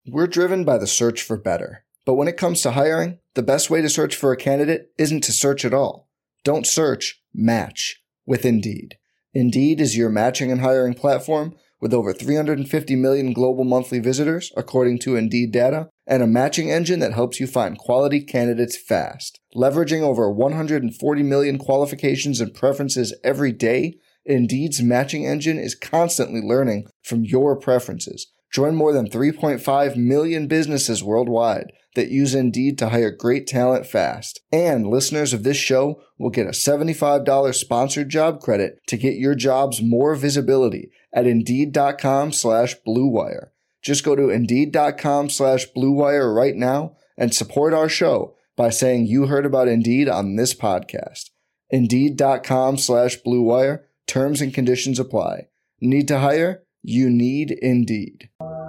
We're driven by the search for better. But when it comes to hiring, the best way to search for a candidate isn't to search at all. Don't search, match with Indeed. Indeed is your matching and hiring platform with over 350 million global monthly visitors, according to Indeed data, and a matching engine that helps you find quality candidates fast. Leveraging over 140 million qualifications and preferences every day, Indeed's matching engine is constantly learning from your preferences. Join more than 3.5 million businesses worldwide that use Indeed to hire great talent fast. And listeners of this show will get a $75 sponsored job credit to get your jobs more visibility at Indeed.com/Blue Wire. Just go to Indeed.com/Blue Wire right now and support our show by saying you heard about Indeed on this podcast. Indeed.com/Blue Wire. Terms and conditions apply. Need to hire? You need Indeed.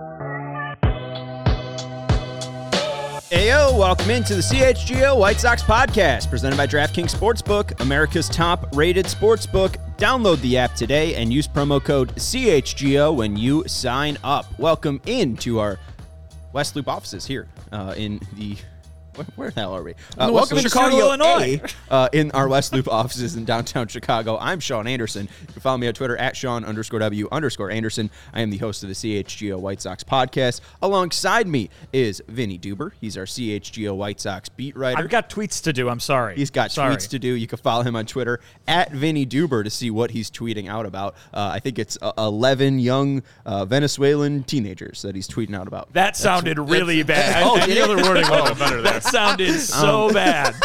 Heyo, welcome into the CHGO White Sox podcast, presented by DraftKings Sportsbook, America's top-rated sportsbook. Download the app today and use promo code CHGO when you sign up. Welcome into our West Loop offices here in the... Where the hell are we? Welcome to Chicago, Illinois. In our West Loop offices in downtown Chicago. I'm Sean Anderson. You can follow me on Twitter at Sean_W_Anderson. I am the host of the CHGO White Sox podcast. Alongside me is Vinny Duber. He's our CHGO White Sox beat writer. I've got tweets to do. I'm sorry. He's got tweets to do. You can follow him on Twitter at Vinny Duber to see what he's tweeting out about. I think it's 11 young Venezuelan teenagers that he's tweeting out about. That sounded really bad. Any other wording would have been better there. Sounded so bad.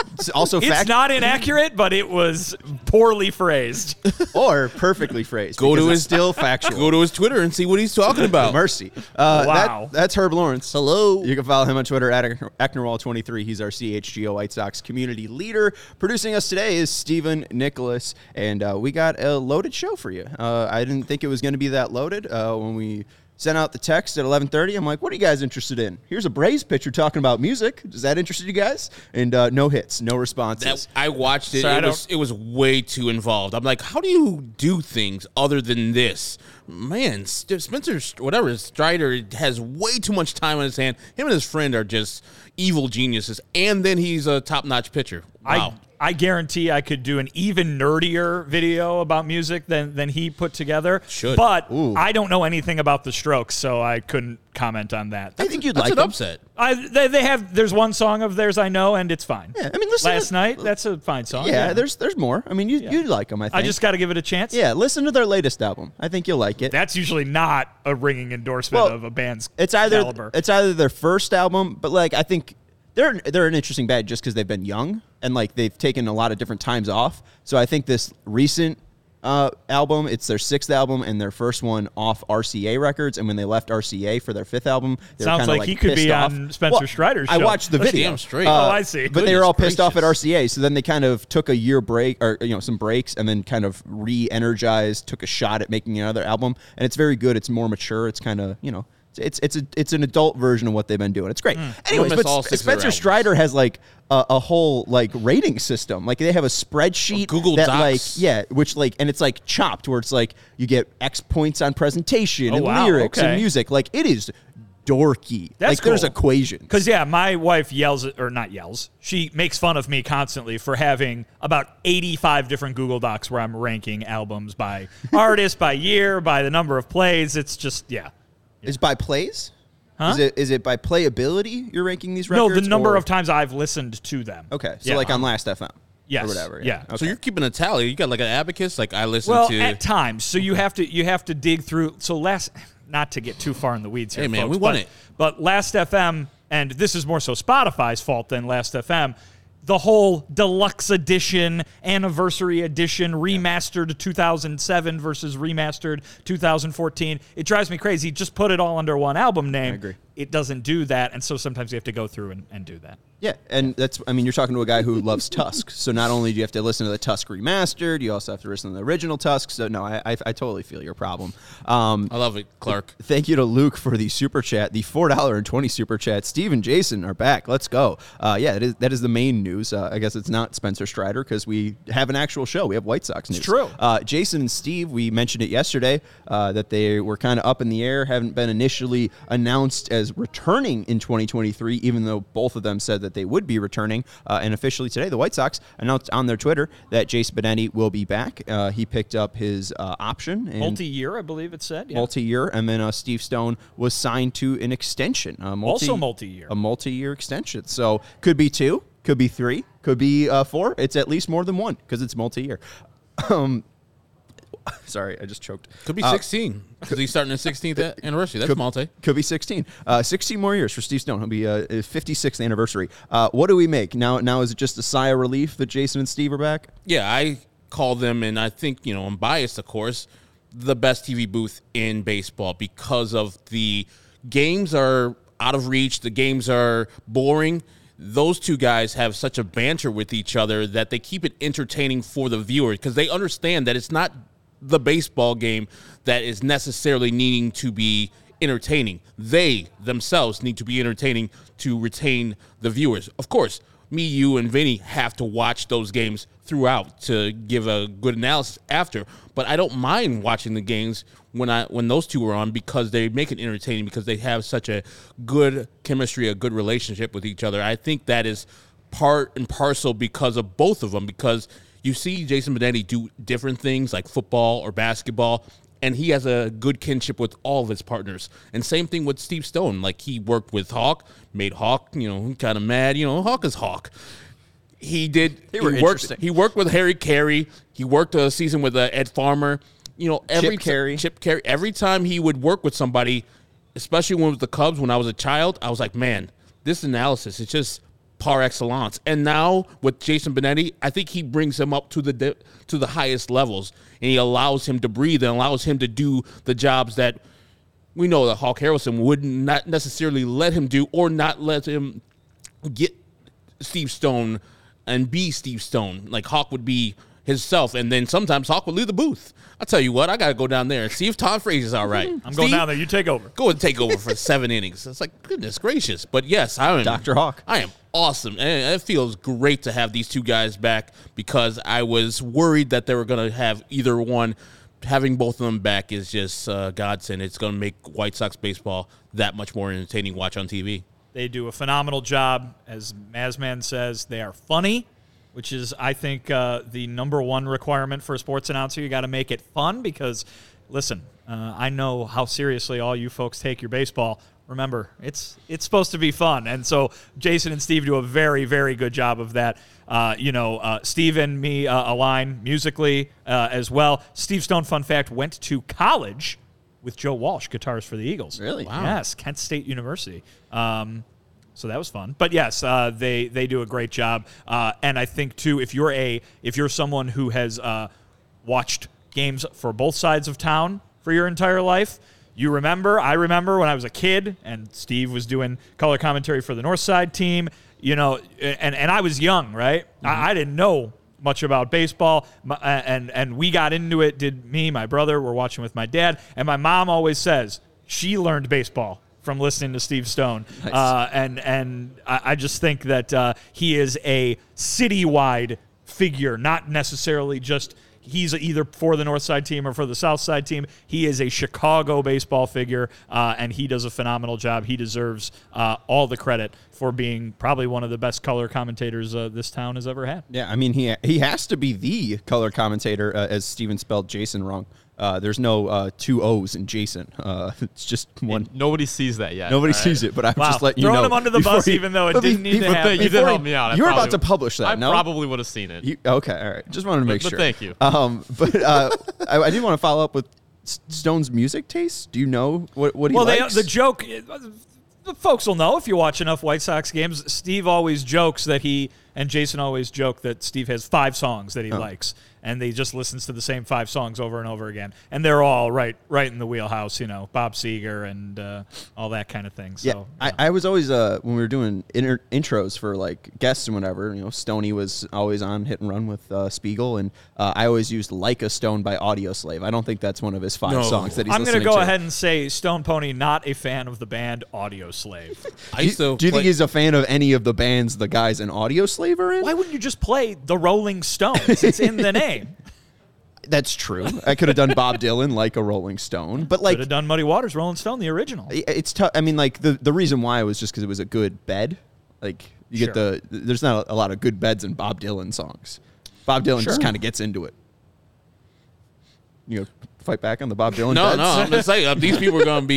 It's not inaccurate, but it was poorly phrased. Or perfectly phrased. Go to his still factual. Go to his Twitter and see what he's talking about. Mercy. Wow. That's Herb Lawrence. Hello. You can follow him on Twitter at Ecknerwall23. He's our CHGO White Sox community leader. Producing us today is Stephen Nicholas, and we got a loaded show for you. I didn't think it was going to be that loaded when we sent out the text at 11:30. I'm like, what are you guys interested in? Here's a Braves pitcher talking about music. Does that interest you guys? And no hits, no responses. I watched it. It was way too involved. I'm like, how do you do things other than this? Man, Spencer, whatever, Strider has way too much time on his hand. Him and his friend are just evil geniuses. And then he's a top-notch pitcher. Wow. I guarantee I could do an even nerdier video about music than he put together. But I don't know anything about the Strokes, so I couldn't comment on that. I think you'd That's like an them. upset. There's one song of theirs I know, and it's fine. Yeah, I mean, listen. Last Night, that's a fine song. Yeah, there's more. I mean, you'd like them, I think. I just got to give it a chance. Yeah, listen to their latest album. I think you'll like it. That's usually not a ringing endorsement of a band's caliber. It's either their first album, but like I think they're an interesting band just because they've been young and like they've taken a lot of different times off. So I think this recent album, it's their sixth album and their first one off RCA Records. And when they left RCA for their fifth album, they sounds were like he could be on Spencer Strider's show. I watched the video. Damn straight. I see. But they were all pissed off at RCA, so then they kind of took a year break, or some breaks, and then kind of re-energized, took a shot at making another album, and it's very good. It's more mature. It's kind of it's an adult version of what they've been doing. It's great. Anyways, but Spencer Strider has like a whole like rating system. Like they have a spreadsheet, Google that Docs. and it's like chopped where it's like you get X points on presentation and lyrics and music. Like it is dorky. That's like there's cool. equations. Because my wife she makes fun of me constantly for having about 85 different Google Docs where I'm ranking albums by artist, by year, by the number of plays. It's just Is by plays? Huh? Is it by playability you're ranking these records? No, the number of times I've listened to them. Okay, so like on Last FM. Yes. Or whatever. Yeah. Okay. So you're keeping a tally. You got like an abacus. Like I listen to. Well, at times. So you have to dig through. So not to get too far in the weeds here, Hey, man, folks, we want it. But Last FM, and this is more so Spotify's fault than Last FM, the whole deluxe edition, anniversary edition, remastered 2007 versus remastered 2014. It drives me crazy. Just put it all under one album name. I agree. It doesn't do that, and so sometimes you have to go through and do that. Yeah, and you're talking to a guy who loves Tusk. So not only do you have to listen to the Tusk remastered, you also have to listen to the original Tusk. So no, I totally feel your problem. I love it, Clark. Thank you to Luke for the super chat, the $4.20 super chat. Steve and Jason are back. Let's go. That is the main news. I guess it's not Spencer Strider because we have an actual show. We have White Sox news. It's true. Jason and Steve, we mentioned it yesterday that they were kind of up in the air, haven't been initially announced as as returning in 2023, even though both of them said that they would be returning. And officially today, the White Sox announced on their Twitter that Jason Benetti will be back. He picked up his option. Multi-year, I believe it said. Yeah. Multi-year. And then Steve Stone was signed to an extension. Also multi-year. A multi-year extension. So could be 2, could be 3, could be 4. It's at least more than 1 because it's multi-year. Sorry, I just choked. Could be 16 because he's starting his 16th anniversary. That's multi. Could be 16. 16 more years for Steve Stone. He'll be his 56th anniversary. What do we make? Now is it just a sigh of relief that Jason and Steve are back? Yeah, I call them, and I think, I'm biased, of course, the best TV booth in baseball because of the games are out of reach. The games are boring. Those two guys have such a banter with each other that they keep it entertaining for the viewer because they understand that it's not the baseball game that is necessarily needing to be entertaining. They themselves need to be entertaining to retain the viewers. Of course, me, you, and Vinny have to watch those games throughout to give a good analysis after, but I don't mind watching the games when those two are on because they make it entertaining because they have such a good chemistry, a good relationship with each other. I think that is part and parcel because of both of them, because you see Jason Benetti do different things like football or basketball, and he has a good kinship with all of his partners. And same thing with Steve Stone. Like, he worked with Hawk, made Hawk, kind of mad. Hawk is Hawk. He worked with Harry Carey. He worked a season with Ed Farmer. Chip Carey. Every time he would work with somebody, especially when it was the Cubs when I was a child, I was like, man, this analysis is just par excellence. And now with Jason Benetti, I think he brings him up to the highest levels, and he allows him to breathe and allows him to do the jobs that we know that Hawk Harrelson would not necessarily let him do, or not let him get Steve Stone and be Steve Stone. Like, Hawk would be himself, and then sometimes Hawk would leave the booth. I'll tell you what, I got to go down there and see if Todd Frazier's all right. I'm going down there. You take over. Go and take over for 7 innings. It's like, goodness gracious. But yes, I am Dr. Hawk. I am awesome. And it feels great to have these two guys back because I was worried that they were going to have either one. Having both of them back is just godsend. It's going to make White Sox baseball that much more entertaining to watch on TV. They do a phenomenal job. As Mazman says, they are funny, which is, I think, the number one requirement for a sports announcer. You got to make it fun because, listen, I know how seriously all you folks take your baseball. Remember, it's supposed to be fun. And so Jason and Steve do a very, very good job of that. Steve and me align musically as well. Steve Stone, fun fact, went to college with Joe Walsh, guitarist for the Eagles. Really? Wow. Yes, Kent State University. So that was fun. But yes, they do a great job. And I think too, if you're someone who has watched games for both sides of town for your entire life, I remember when I was a kid and Steve was doing color commentary for the North Side team, and I was young, right? Mm-hmm. I didn't know much about baseball, and we got into it. My brother were watching with my dad, and my mom always says she learned baseball from listening to Steve Stone. Nice. And I just think that he is a citywide figure, not necessarily just he's either for the North Side team or for the South Side team. He is a Chicago baseball figure, and he does a phenomenal job. He deserves all the credit for being probably one of the best color commentators this town has ever had. Yeah, I mean, he has to be the color commentator, as Steven spelled Jason wrong. There's no 2 O's in Jason. It's just one. And nobody sees that yet. Nobody sees it, but I'm just letting you know. Throwing him under the bus, even though it didn't need to happen. You did help me out. You were about to publish that, I no? probably would have seen it. Okay, all right. Just wanted to make sure. But thank you. I did want to follow up with Stone's music taste. Do you know what he likes? The joke, the folks will know if you watch enough White Sox games. Steve always jokes that and Jason always joke that Steve has 5 songs that he likes, and he just listens to the same 5 songs over and over again, and they're all right in the wheelhouse. Bob Seger and all that kind of thing. So yeah, I was always when we were doing intros for like guests and whatever. Stoney was always on Hit and Run with Spiegel, and I always used "Like a Stone" by Audioslave. I don't think that's one of his 5 songs that he's listening to. I'm going to go ahead and say Stone Pony not a fan of the band Audioslave. Do you think he's a fan of any of the bands the guys in Audioslave are in? Why wouldn't you just play the Rolling Stones? It's in the name. That's true. I could have done Bob Dylan like a Rolling Stone, but like Could have done Muddy Waters, Rolling Stone, the original. it's tough. I mean, like the reason why was just because it was a good bed. Like you Sure. get there's not a lot of good beds in Bob Dylan songs. Bob Dylan just kind of gets into it. You know, fight back on the Bob Dylan. No, beds? no, I'm just saying these people are going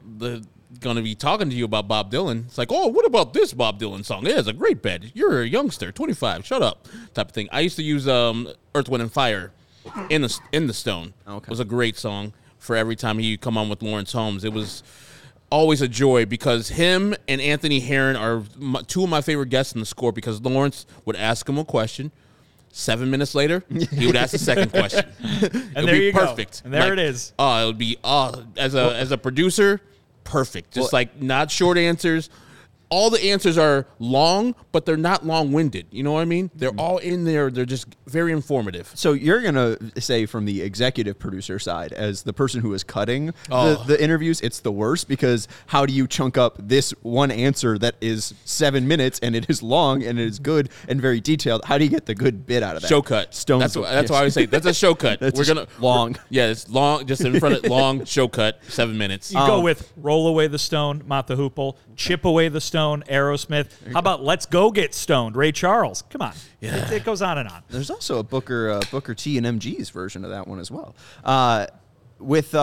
to be talking to you about Bob Dylan. It's like, oh, what about this Bob Dylan song? It is a great bed. You're a youngster, 25. Shut up, type of thing. I used to use Earth, Wind, and Fire in the Stone. Okay. It was a great song for every time he come on with Lawrence Holmes. It was always a joy because him and Anthony Herron are two of my favorite guests in the score because Lawrence would ask him a question. 7 minutes later, he would ask the second question. And there you perfect. go. And there it is. Oh, it would be as a producer, perfect. Just like not short answers. All the answers are long, but they're not long-winded. You know what I mean? They're all in there. They're just very informative. So you're going to say from the executive producer side, as the person who is cutting Oh. the interviews, it's the worst because how do you chunk up this one answer that is 7 minutes and it is long and it is good and very detailed? How do you get the good bit out of that? Show cut. Stones. That's what I would say. That's a show cut. That's long. Yeah, it's long. Just in front of long show cut. 7 minutes. You go with Roll Away the Stone, Mott the Hoople, Chip Away the Stone, Aerosmith. How about Let's Go Get Stoned, Ray Charles? Come on. Yeah. It goes on and on. There's also a Booker T and MG's version of that one as well. With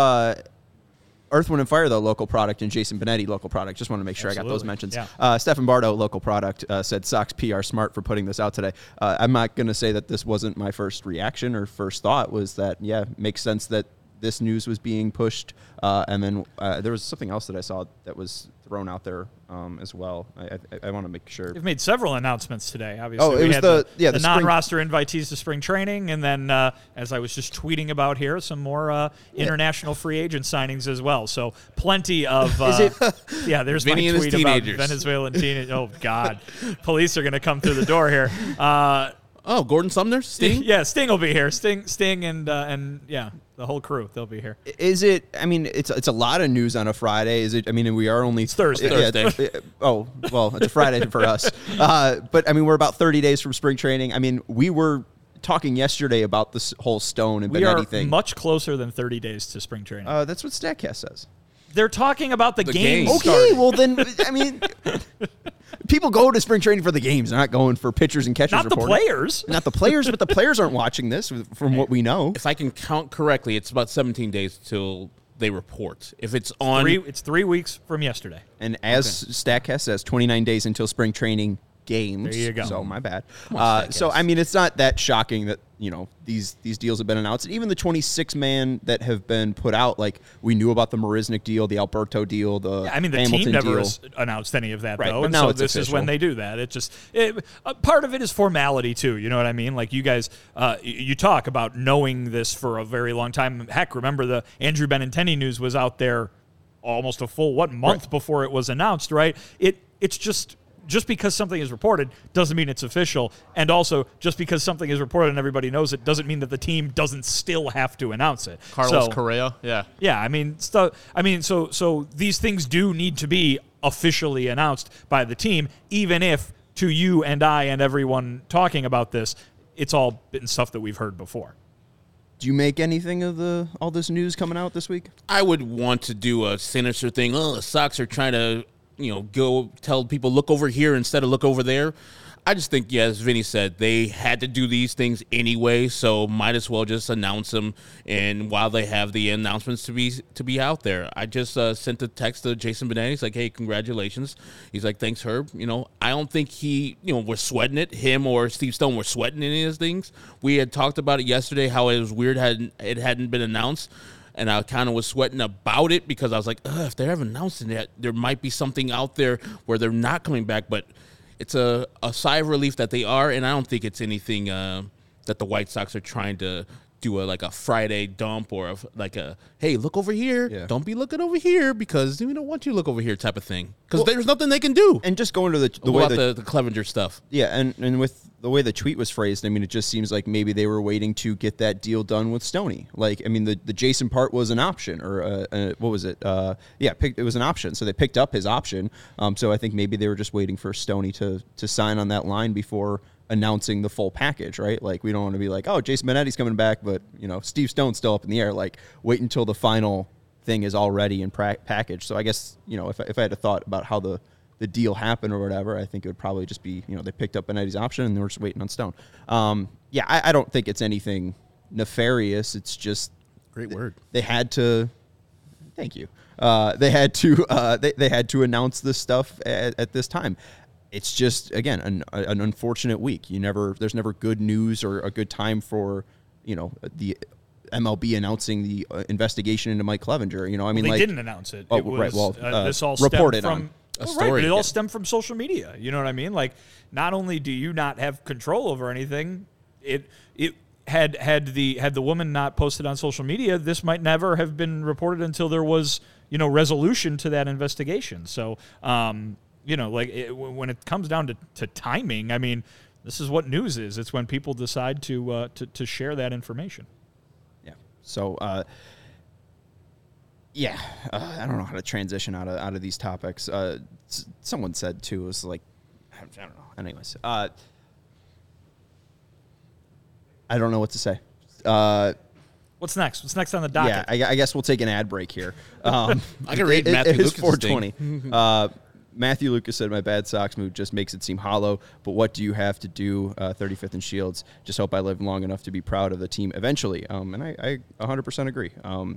Earth, Wind, and Fire, though, local product, and Jason Benetti, local product. Just want to make sure I got those mentions. Yeah. Stefan Bardo, local product, said Sox PR smart for putting this out today. I'm not going to say that this wasn't my first reaction or first thought. Was that, yeah, makes sense that this news was being pushed. And then there was something else that I saw that was thrown out there as well. I want to make sure. We've made several announcements today, obviously. Oh, it we was had the spring- non-roster invitees to spring training, and then, as I was just tweeting about here, some more international free agent signings as well. So plenty of... yeah, there's Vinny my and his tweet about teenagers. Venezuelan teenagers. Oh, God. Police are going to come through the door here. Oh, Gordon Sumner? Sting? Yeah, Sting will be here. Sting and yeah, the whole crew, they'll be here. Is it? I mean, it's a lot of news on a Friday. Is it? I mean, we are only Thursday. Thursday. Oh, well, it's a Friday for us. But I mean, we're about 30 days from spring training. I mean, we were talking yesterday about this whole Stone and We are Benetti thing. much closer than 30 days to spring training. That's what StatCast says. They're talking about the game. game. Okay, well then, I mean, people go to spring training for the games. They're not going for pitchers and catchers. Not the reporting. players. Not the players, but the players aren't watching this from what we know. If I can count correctly, it's about 17 days till they report. If it's on... It's 3 weeks from yesterday. And as StatCast says, 29 days until spring training games. There you go. So my bad. on, So StatCast. I mean, it's not that shocking that these deals have been announced. And even the 26-man that have been put out, like we knew about the Marisnik deal, the Alberto deal, the Yeah, I mean, the Hamilton team never deal. announced any of that, Right, though. but And now so it's this is when official. they do that. It just part of it is formality too. You know what I mean? Like you guys, you talk about knowing this for a very long time. Heck, remember the Andrew Benintendi news was out there almost a full month before it was announced, right? It's just because something is reported doesn't mean it's official. And also, just because something is reported and everybody knows it doesn't mean that the team doesn't still have to announce it. Carlos Correa, yeah. Yeah, I mean, so these things do need to be officially announced by the team, even if to you and I and everyone talking about this, it's all been stuff that we've heard before. Do you make anything of all this news coming out this week? I would want to do a sinister thing. Oh, the Sox are trying to, go tell people look over here instead of look over there. I just think, yeah, as Vinny said, they had to do these things anyway, so might as well just announce them. And while they have the announcements to be out there, I just sent a text to Jason Benetti. He's like, "Hey, congratulations." He's like, "Thanks, Herb." I don't think he, was sweating it. Him or Steve Stone were sweating any of these things. We had talked about it yesterday, how it was weird it hadn't been announced. And I kind of was sweating about it because I was like, if they haven't announced it, there might be something out there where they're not coming back. But it's a sigh of relief that they are, and I don't think it's anything that the White Sox are trying to do a Friday dump or hey, look over here. Yeah. Don't be looking over here because we don't want you to look over here type of thing. Because there's nothing they can do. And just going to the What way about the Clevenger stuff? Yeah, and with the way the tweet was phrased, I mean, it just seems like maybe they were waiting to get that deal done with Stoney. Like, I mean, the Jason part was an option, or what was it? It was an option, so they picked up his option. So I think maybe they were just waiting for Stoney to sign on that line before announcing the full package, right? Like, we don't want to be like, oh, Jason Benetti's coming back, but, Steve Stone's still up in the air. Like, wait until the final thing is already in package. So I guess, if I had a thought about how the deal happened or whatever, I think it would probably just be, they picked up Benetti's option and they were just waiting on Stone. I don't think it's anything nefarious. It's just great word. They had to. Thank you. They had to. They had to announce this stuff at this time. It's just, again, an unfortunate week. There's never good news or a good time for the MLB announcing the investigation into Mike Clevenger. They didn't announce it. Oh, it was, right. Well, this all reported stemmed from on. Right, but it all stemmed from social media. You know what I mean? Like, not only do you not have control over anything, it had the woman not posted on social media, this might never have been reported until there was resolution to that investigation. So, when it comes down to timing, I mean, this is what news is. It's when people decide to share that information. Yeah. So, I don't know how to transition out of these topics. Someone said too, it was like, I don't know. Anyways, I don't know what to say. What's next? What's next on the docket? Yeah, I guess we'll take an ad break here. I can read Matthew Lucas' 4:20. Matthew Lucas said, my bad Sox move just makes it seem hollow, but what do you have to do, 35th and Shields? Just hope I live long enough to be proud of the team eventually. And I 100% agree.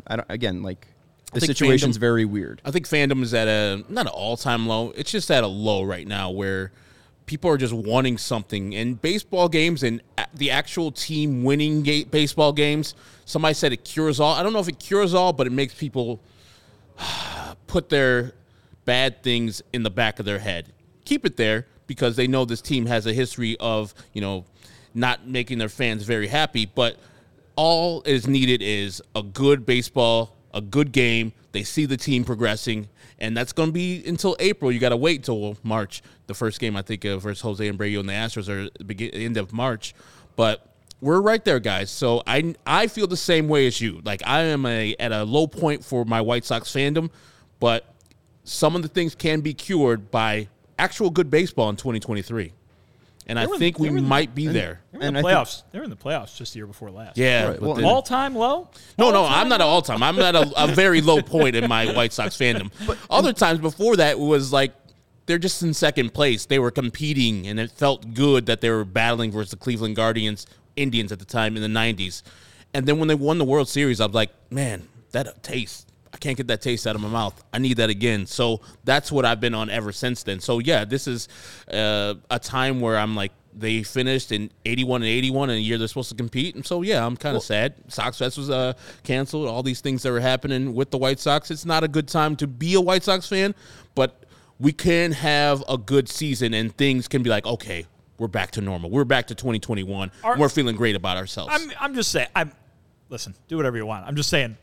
The situation's very weird. I think fandom is at not an all-time low. It's just at a low right now where people are just wanting something. And baseball games and the actual team winning baseball games, somebody said it cures all. I don't know if it cures all, but it makes people put their bad things in the back of their head. Keep it there because they know this team has a history of, not making their fans very happy. But all is needed is a good baseball, a good game. They see the team progressing, and that's going to be until April. You got to wait till March. The first game, I think, versus Jose Abreu and the Astros are end of March. But we're right there, guys. So I feel the same way as you. Like, I am at a low point for my White Sox fandom, but some of the things can be cured by actual good baseball in 2023. And I think we might be there. They were in the playoffs. They were in the playoffs just the year before last. Yeah. Right. Well, all-time low? No, I'm not an all-time. I'm at a very low point in my White Sox fandom. But other times before that, it was like they're just in second place. They were competing, and it felt good that they were battling versus the Cleveland Indians at the time in the 90s. And then when they won the World Series, I was like, man, that taste. I can't get that taste out of my mouth. I need that again. So that's what I've been on ever since then. So, yeah, this is a time where I'm like, they finished in 81 and 81 in a year they're supposed to compete. And so, yeah, I'm kind of sad. Sox Fest was canceled. All these things that were happening with the White Sox. It's not a good time to be a White Sox fan, but we can have a good season and things can be like, okay, we're back to normal. We're back to 2021. We're feeling great about ourselves. I'm just saying, listen, do whatever you want. I'm just saying,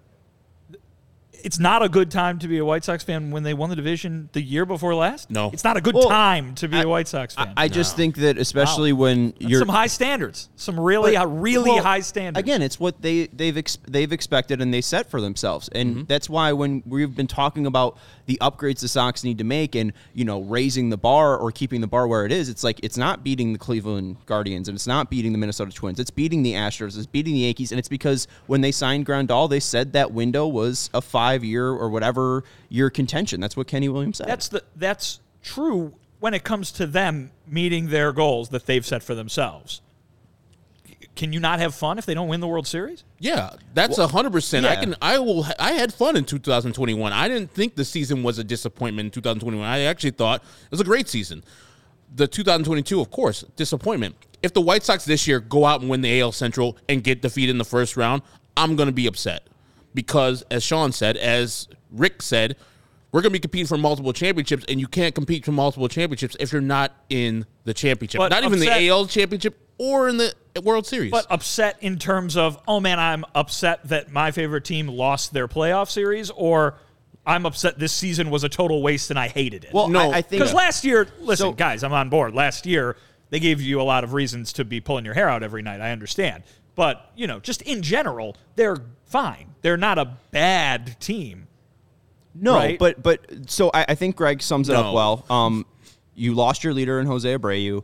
it's not a good time to be a White Sox fan when they won the division the year before last. No. It's not a good time to be a White Sox fan. I just think that especially when you're... Some high standards. Some really high standards. Again, it's what they've expected and they set for themselves. And that's why when we've been talking about the upgrades the Sox need to make and, raising the bar or keeping the bar where it is, it's like it's not beating the Cleveland Guardians and it's not beating the Minnesota Twins. It's beating the Astros. It's beating the Yankees. And it's because when they signed Grandal, they said that window was a 5-year or whatever year contention. That's what Kenny Williams said. That's true when it comes to them meeting their goals that they've set for themselves. Can you not have fun if they don't win the World Series? Yeah, that's 100%. Yeah. I had fun in 2021. I didn't think the season was a disappointment in 2021. I actually thought it was a great season. The 2022, of course, disappointment. If the White Sox this year go out and win the AL Central and get defeated in the first round, I'm going to be upset. Because, as Sean said, as Rick said, we're going to be competing for multiple championships, and you can't compete for multiple championships if you're not in the championship. Not even the AL championship or in the World Series. But upset in terms of, oh, man, I'm upset that my favorite team lost their playoff series, or I'm upset this season was a total waste and I hated it. Well, no, I think... Because last year, listen, guys, I'm on board. Last year, they gave you a lot of reasons to be pulling your hair out every night. I understand. But, just in general, they're fine. They're not a bad team. No, right? but so I think Greg sums it up well. You lost your leader in Jose Abreu.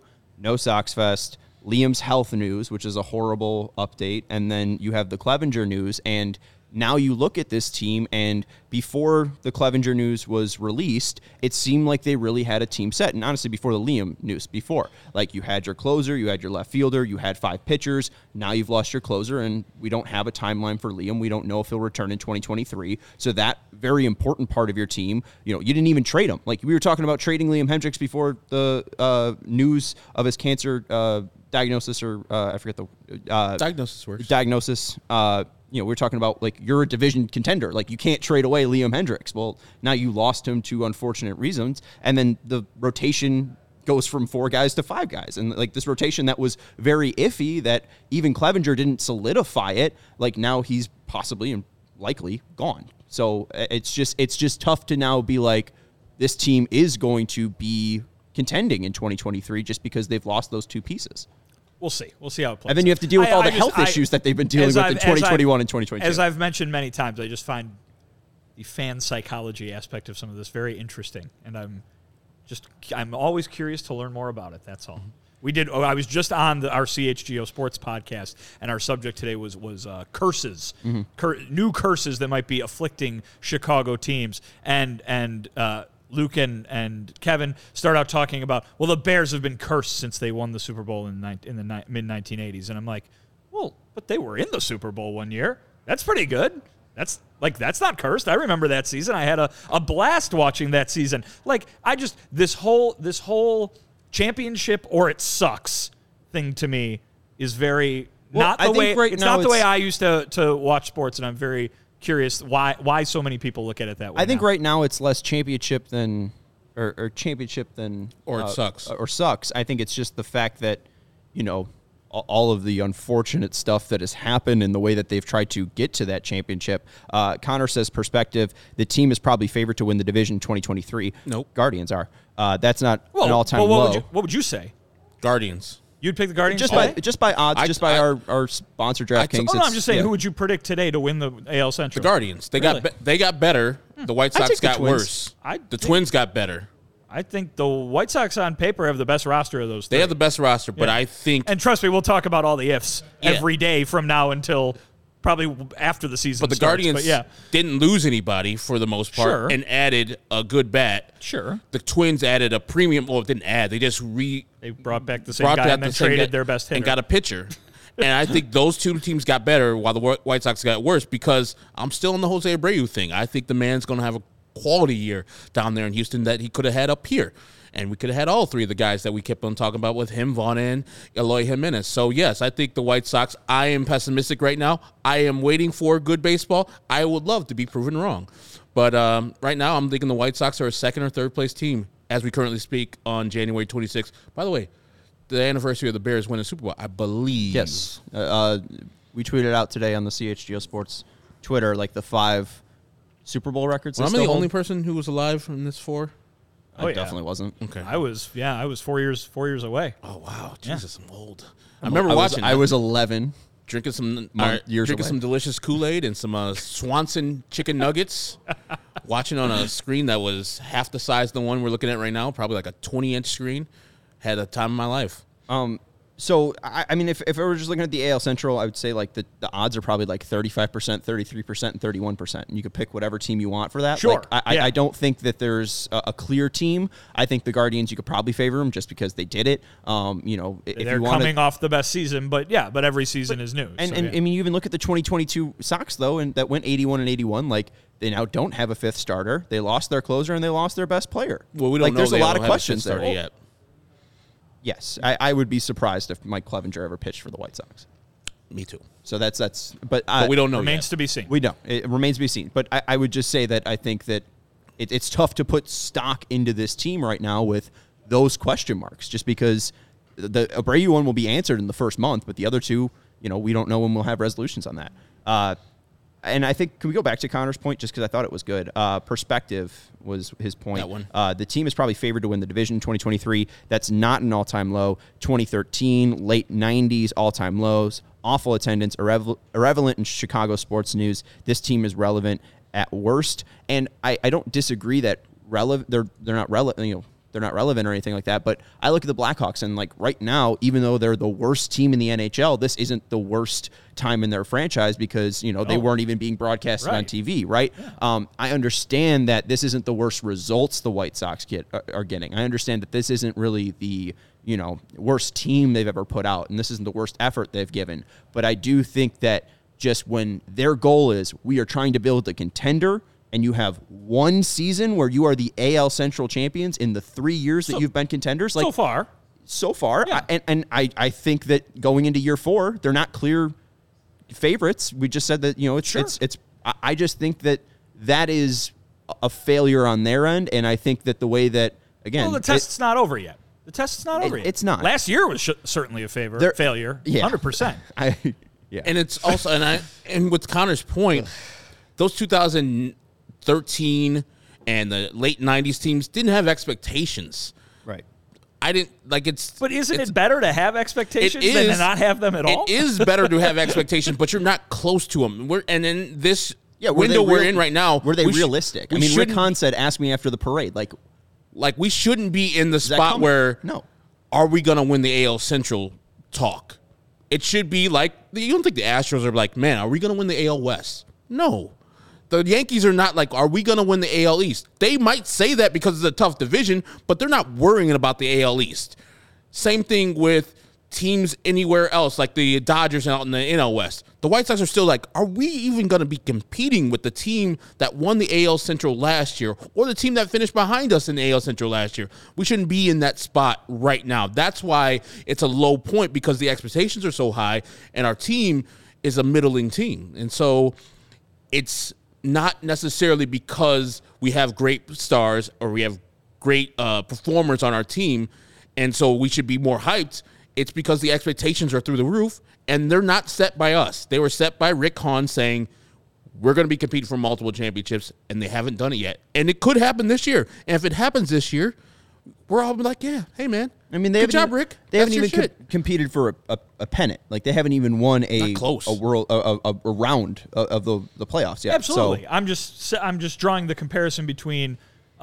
no Sox Fest, Liam's health news, which is a horrible update, and then you have the Clevenger news, and now you look at this team, and before the Clevenger news was released, it seemed like they really had a team set. And honestly, before the Liam news, like you had your closer, you had your left fielder, you had 5 pitchers. Now you've lost your closer, and we don't have a timeline for Liam. We don't know if he'll return in 2023. So that very important part of your team, you didn't even trade him. Like we were talking about trading Liam Hendriks before the news of his cancer diagnosis, or I forget the diagnosis works. Diagnosis. We're talking about, like, you're a division contender. Like, you can't trade away Liam Hendriks. Well, now you lost him to unfortunate reasons, and then the rotation goes from 4 guys to 5 guys. And, like, this rotation that was very iffy, that even Clevenger didn't solidify it, like, now he's possibly and likely gone. So it's just tough to now be like, this team is going to be contending in 2023 just because they've lost those 2 pieces. We'll see. We'll see how it plays. And then you have to deal with all the health issues that they've been dealing with in 2021 and 2022. As I've mentioned many times, I just find the fan psychology aspect of some of this very interesting, and I'm always curious to learn more about it. That's all. I was just on our CHGO Sports podcast, and our subject today was curses, new curses that might be afflicting Chicago teams, and Luke and Kevin start out talking about, well, the Bears have been cursed since they won the Super Bowl in the mid-1980s. And I'm like, well, but they were in the Super Bowl one year. That's pretty good. That's not cursed. I remember that season. I had a blast watching that season. Like, this whole championship or it sucks thing to me is very not the way I used to watch sports, and I'm very curious why so many people look at it that way. I think right now it's less championship than or championship than it sucks or sucks. I think it's just the fact that all of the unfortunate stuff that has happened and the way that they've tried to get to that championship. Connor says perspective. The team is probably favored to win the division in 2023. Nope, Guardians are. That's not an all-time low. What would you say? Guardians. You'd pick the Guardians just by odds, our sponsor DraftKings. I'm just saying, who would you predict today to win the AL Central? The Guardians. They got better. The White Sox got worse. The Twins got better. I think the White Sox on paper have the best roster of those 3. They have the best roster, but I think... And trust me, we'll talk about all the ifs every day from now until probably after the season starts. But the Guardians didn't lose anybody for the most part and added a good bat. Sure. The Twins added a premium... Well, it didn't add. They just They brought back the same guy and then traded their best hitter. And got a pitcher. And I think those 2 teams got better while the White Sox got worse, because I'm still on the Jose Abreu thing. I think the man's going to have a quality year down there in Houston that he could have had up here. And we could have had all 3 of the guys that we kept on talking about with him, Vaughn, and Eloy Jimenez. So, yes, I think the White Sox, I am pessimistic right now. I am waiting for good baseball. I would love to be proven wrong. But right now I'm thinking the White Sox are a 2nd or 3rd place team as we currently speak on January 26th. By the way, the anniversary of the Bears winning the Super Bowl, I believe. Yes. We tweeted out today on the CHGO Sports Twitter, like the 5 Super Bowl records. Well, I'm the only person who was alive from this 4. I definitely wasn't. Okay. I was 4 years away. Oh wow, Jesus, I'm old. I remember watching. I was 11, drinking some delicious Kool-Aid and some Swanson chicken nuggets. Watching on a screen that was half the size of the one we're looking at right now, probably like a 20-inch screen. Had a time of my life. So, I mean, if I were just looking at the AL Central, I would say, like, the odds are probably, like, 35%, 33%, and 31%. And you could pick whatever team you want for that. Sure. Like, I don't think that there's a clear team. I think the Guardians, you could probably favor them just because they did it. If they're coming off the best season, but every season is new. I mean, you even look at the 2022 Sox, though, and that went 81-81. Like, they now don't have a 5th starter. They lost their closer, and they lost their best player. Well, we don't know. There's a lot of questions there. Yet. Yes, I would be surprised if Mike Clevenger ever pitched for the White Sox. Me too. So that's but we don't know remains yet. to be seen. We don't. It remains to be seen. But I would just say that I think that it's tough to put stock into this team right now with those question marks, just because the Abreu one will be answered in the first month, but the other 2, we don't know when we'll have resolutions on that. And I think, can we go back to Connor's point, just because I thought it was good? Perspective was his point. That one. The team is probably favored to win the division in 2023. That's not an all-time low. 2013, late 90s, all-time lows. Awful attendance, irrelevant in Chicago sports news. This team is relevant at worst. And I don't disagree that they're not relevant. they're not relevant or anything like that. But I look at the Blackhawks, and like right now, even though they're the worst team in the NHL, this isn't the worst time in their franchise because they weren't even being broadcasted on TV, right? Yeah. I understand that this isn't the worst results the White Sox are getting. I understand that this isn't really the worst team they've ever put out, and this isn't the worst effort they've given. But I do think that just when their goal is we are trying to build a contender, and you have one season where you are the AL Central champions in the 3 years that you've been contenders, like so far, yeah. I think that going into year 4, they're not clear favorites. We just said that it's. I just think that is a failure on their end, and I think that the way that again, the test's not over yet. The test's not over yet. It's not. Last year was certainly a failure. Yeah. 100%. Yeah. And it's also and with Connor's point, those 2013 and the late 90s teams didn't have expectations. Right. I didn't like it's. But isn't it better to have expectations than to not have them at all? It is better to have expectations, but you're not close to them. And in this window we're in right now, were they realistic? I mean, Rick Hahn said, "Ask me after the parade." Like we shouldn't be in the spot where are we going to win the AL Central talk? It should be like you don't think the Astros are like, man, are we going to win the AL West? No. The Yankees are not like, are we going to win the AL East? They might say that because it's a tough division, but they're not worrying about the AL East. Same thing with teams anywhere else, like the Dodgers out in the NL West. The White Sox are still like, are we even going to be competing with the team that won the AL Central last year or the team that finished behind us in the AL Central last year? We shouldn't be in that spot right now. That's why it's a low point because the expectations are so high and our team is a middling team. And so it's not necessarily because we have great stars or we have great performers on our team, and so we should be more hyped. It's because the expectations are through the roof, and they're not set by us. They were set by Rick Hahn saying, we're going to be competing for multiple championships, and they haven't done it yet. And it could happen this year. And if it happens this year, we're all like, yeah, hey, man. I mean, good job, Rick. They haven't even competed for a pennant. Like, they haven't even won a round of the playoffs yet. Absolutely. So. I'm just drawing the comparison between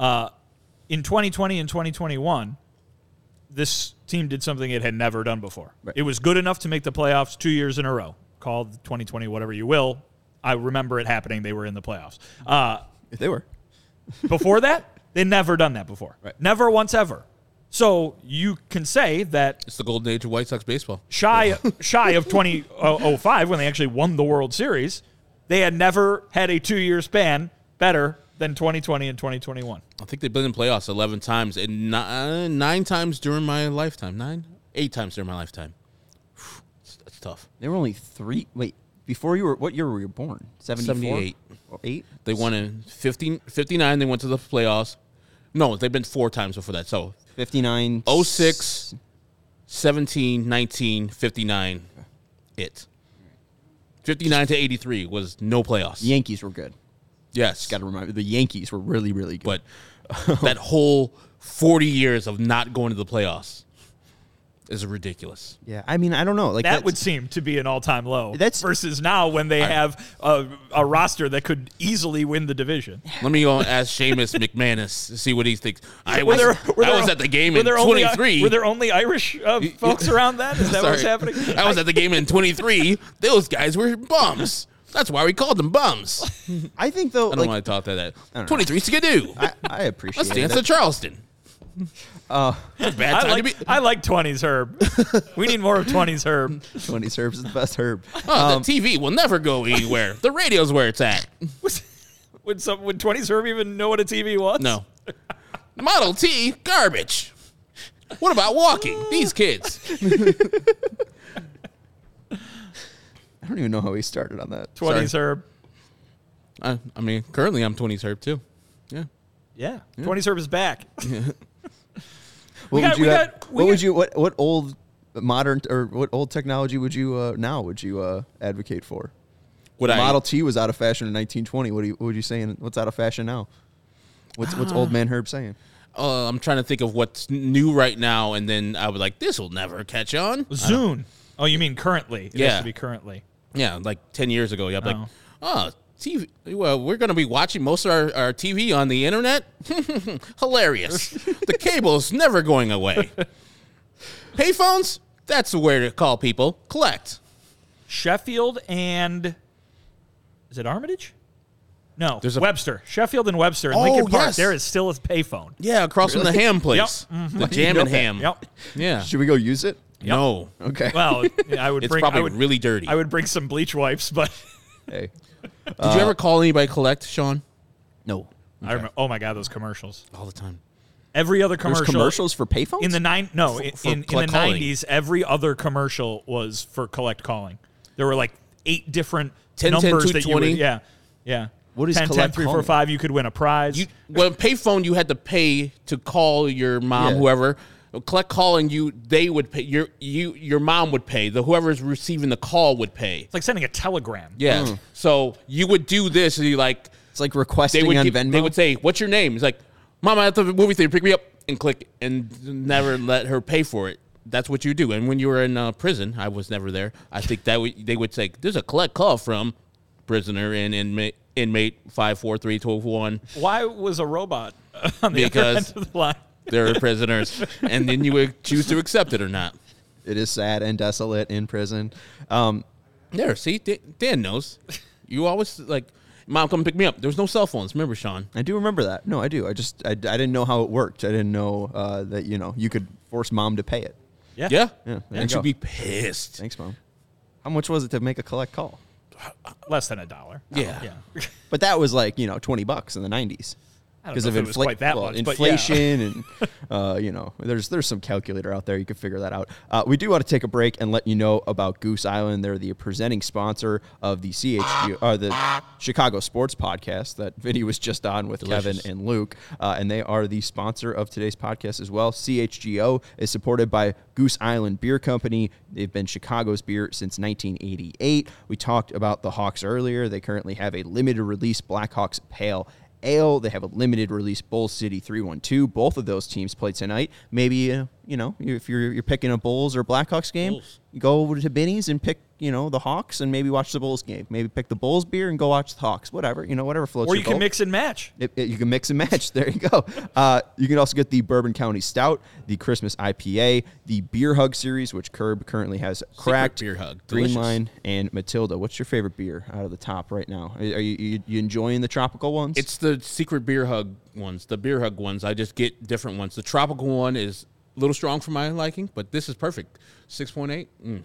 in 2020 and 2021, this team did something it had never done before. Right. It was good enough to make the playoffs 2 years in a row. Call 2020 whatever you will. I remember it happening. They were in the playoffs. They were. Before that, they'd never done that before. Right. Never once ever. So you can say that it's the golden age of White Sox baseball. Shy of 2005 when they actually won the World Series, they had never had a 2-year span better than 2020 and 2021. I think they've been in playoffs 11 times and 9 times during my lifetime. 8 times during my lifetime. That's tough. They were only 3. Wait, before you were, what year were you born? 78. 8? They won in 59. They went to the playoffs. No, they've been 4 times before that. So 59. 06, 17, 19, 59. 59 to 83 was no playoffs. The Yankees were good. Yes. Got to remember, the Yankees were really, really good. But that whole 40 years of not going to the playoffs is ridiculous. Yeah, I mean, I don't know. Like that would seem to be an all-time low. That's versus now when they have a roster that could easily win the division. Let me go ask Seamus McManus to see what he thinks. I was at the game in 23. Were there only Irish folks around then? Is that what's happening? I was at the game in 23. Those guys were bums. That's why we called them bums. I think, though, I don't want to talk that. 23 Skidoo. I appreciate it. Let's dance to Charleston. Bad time to be. I like 20s Herb. We need more of 20s Herb. 20s Herb is the best Herb. The TV will never go anywhere. The radio's where it's at. Would 20s Herb even know what a TV was? No. Model T, garbage. What about walking? These kids. I don't even know how he started on that. 20s Herb. I mean, currently I'm 20s Herb too. Yeah. 20s Herb is back. What old modern or what old technology would you advocate for? Model T was out of fashion in 1920. What would you saying? What's out of fashion now? What's old man Herb saying? I'm trying to think of what's new right now, and then I was like, this will never catch on. Zune. Oh, you mean currently? It has to be currently. Yeah, like 10 years ago. Yeah, TV. Well, we're going to be watching most of our TV on the internet. Hilarious. The cable's never going away. Payphones, that's where to call people. Collect. Sheffield and is it Armitage? No, There's a- Webster. Sheffield and Webster in Oh, Lincoln Park. yes. There is still a payphone. Yeah, across from the ham place. Yep. The Jam and Ham. Yep. Yeah. Should we go use it? No. Okay. Well, I would It's bring. probably I would, really dirty. I would bring some bleach wipes, but Hey. Did you ever call anybody collect, Sean? No. I remember. Oh my God, those commercials! All the time. Every other There's commercial commercials for payphones? in the in the collect calling. 90s. Every other commercial was for collect calling. There were like 8 different 10, 10, numbers that you would. 220. Yeah. What is 10, collect 3, 4, calling? 5. You could win a prize. Well, payphone, you had to pay to call your mom, Yeah. whoever. Collect calling, they would pay. Your mom would pay. Whoever's receiving the call would pay. it's like sending a telegram. Yeah. So you would do this, and you like It's like they requesting would on give- Venmo. they would say, "What's your name?" It's like, "Mom, I'm at the movie theater. Pick me up," and click, and never let her pay for it. That's what you do. And when you were in prison, I was never there. I think that they would say, "There's a collect call from prisoner and inmate 54321." Why was a robot on the other Because- end of the line? They're prisoners, and then you would choose to accept it or not. It is sad and desolate in prison. There, see, Dan knows. You always like, "Mom, come pick me up." There was no cell phones. Remember, Sean? I do remember that. No, I do. I didn't know how it worked. I didn't know that you could force mom to pay it. Yeah. Yeah, there you and she'd go. be pissed. Thanks, mom. How much was it to make a collect call? Less than $1. Yeah. Yeah. But that was like $20 in the 90s. I don't know if it was quite that much, but yeah. inflation and there's some calculator out there, you can figure that out. We do want to take a break and let you know about Goose Island. They're the presenting sponsor of the the Chicago Sports Podcast that Vinny was just on with Delicious. Kevin and Luke, and they are the sponsor of today's podcast as well. CHGO is supported by Goose Island Beer Company. They've been Chicago's beer since 1988. We talked about the Hawks earlier. They currently have a limited release Blackhawks Pale Ale. They have a limited release Bull City 312. Both of those teams played tonight. Maybe if you're picking a Bulls or Blackhawks game, Bulls. you go over to Binny's and pick the Hawks and maybe watch the Bulls game. Maybe pick the Bulls beer and go watch the Hawks. Whatever whatever floats Or your you can boat. mix and match. You can mix and match. There you go. You can also get the Bourbon County Stout, the Christmas IPA, the Beer Hug series, which Curb currently has Cracked, Beer Hug. Green Delicious. Line, and Matilda. What's your favorite beer out of the top right now? Are you enjoying the tropical ones? It's the secret Beer Hug ones. The Beer Hug ones, I just get different ones. The tropical one is a little strong for my liking, but this is perfect. 6.8.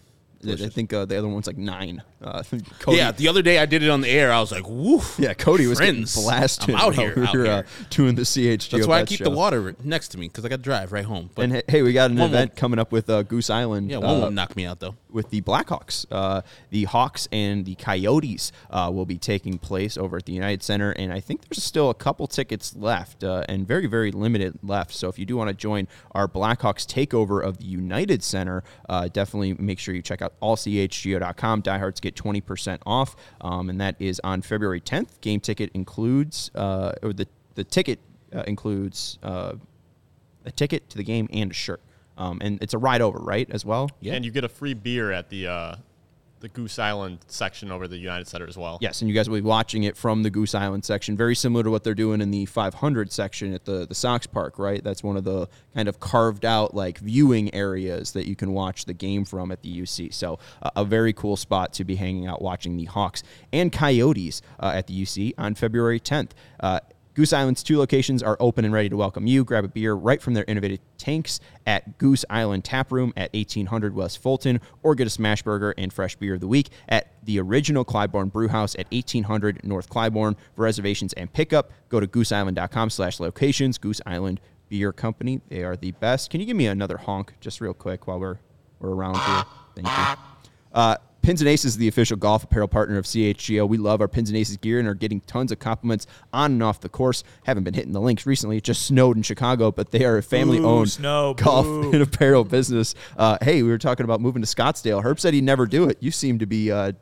I think the other one's like 9. Cody, Yeah, the other day I did it on the air. I was like, "Woof." Yeah, Cody was Friends. getting blasted. I'm out while here, we out were, here. doing the CHGO. That's why I Bet keep show. the water next to me because I got to drive right home. But And hey, we got an One event won't- coming up with Goose Island. yeah, one won't knock me out though. With the Blackhawks. The Hawks and the Coyotes will be taking place over at the United Center, and I think there's still a couple tickets left, and very, very limited left. So if you do want to join our Blackhawks takeover of the United Center, definitely make sure you check out allchgo.com. Diehards get 20% off, and that is on February 10th. Game ticket includes, or the ticket includes a ticket to the game and a shirt. And it's a ride over, right, as well? Yeah. And you get a free beer at the Goose Island section over the United Center as well. Yes, and you guys will be watching it from the Goose Island section, very similar to what they're doing in the 500 section at the Sox Park, right? That's one of the kind of carved out like viewing areas that you can watch the game from at the UC. So a very cool spot to be hanging out watching the Hawks and Coyotes at the UC on February 10th. Goose Island's 2 locations are open and ready to welcome you. Grab a beer right from their innovative tanks at Goose Island Tap Room at 1800 West Fulton, or get a smash burger and fresh beer of the week at the original Clybourne Brewhouse at 1800 North Clybourne. For reservations and pickup, go to gooseisland.com/locations. Goose Island Beer Company. They are the best. Can you give me another honk just real quick while we're around here? Thank you. Pins and Aces is the official golf apparel partner of CHGO. We love our Pins and Aces gear and are getting tons of compliments on and off the course. Haven't been hitting the links recently. It just snowed in Chicago, but they are a family-owned snow, golf boo. and apparel business. Hey, we were talking about moving to Scottsdale. Herb said he'd never do it. You seem to be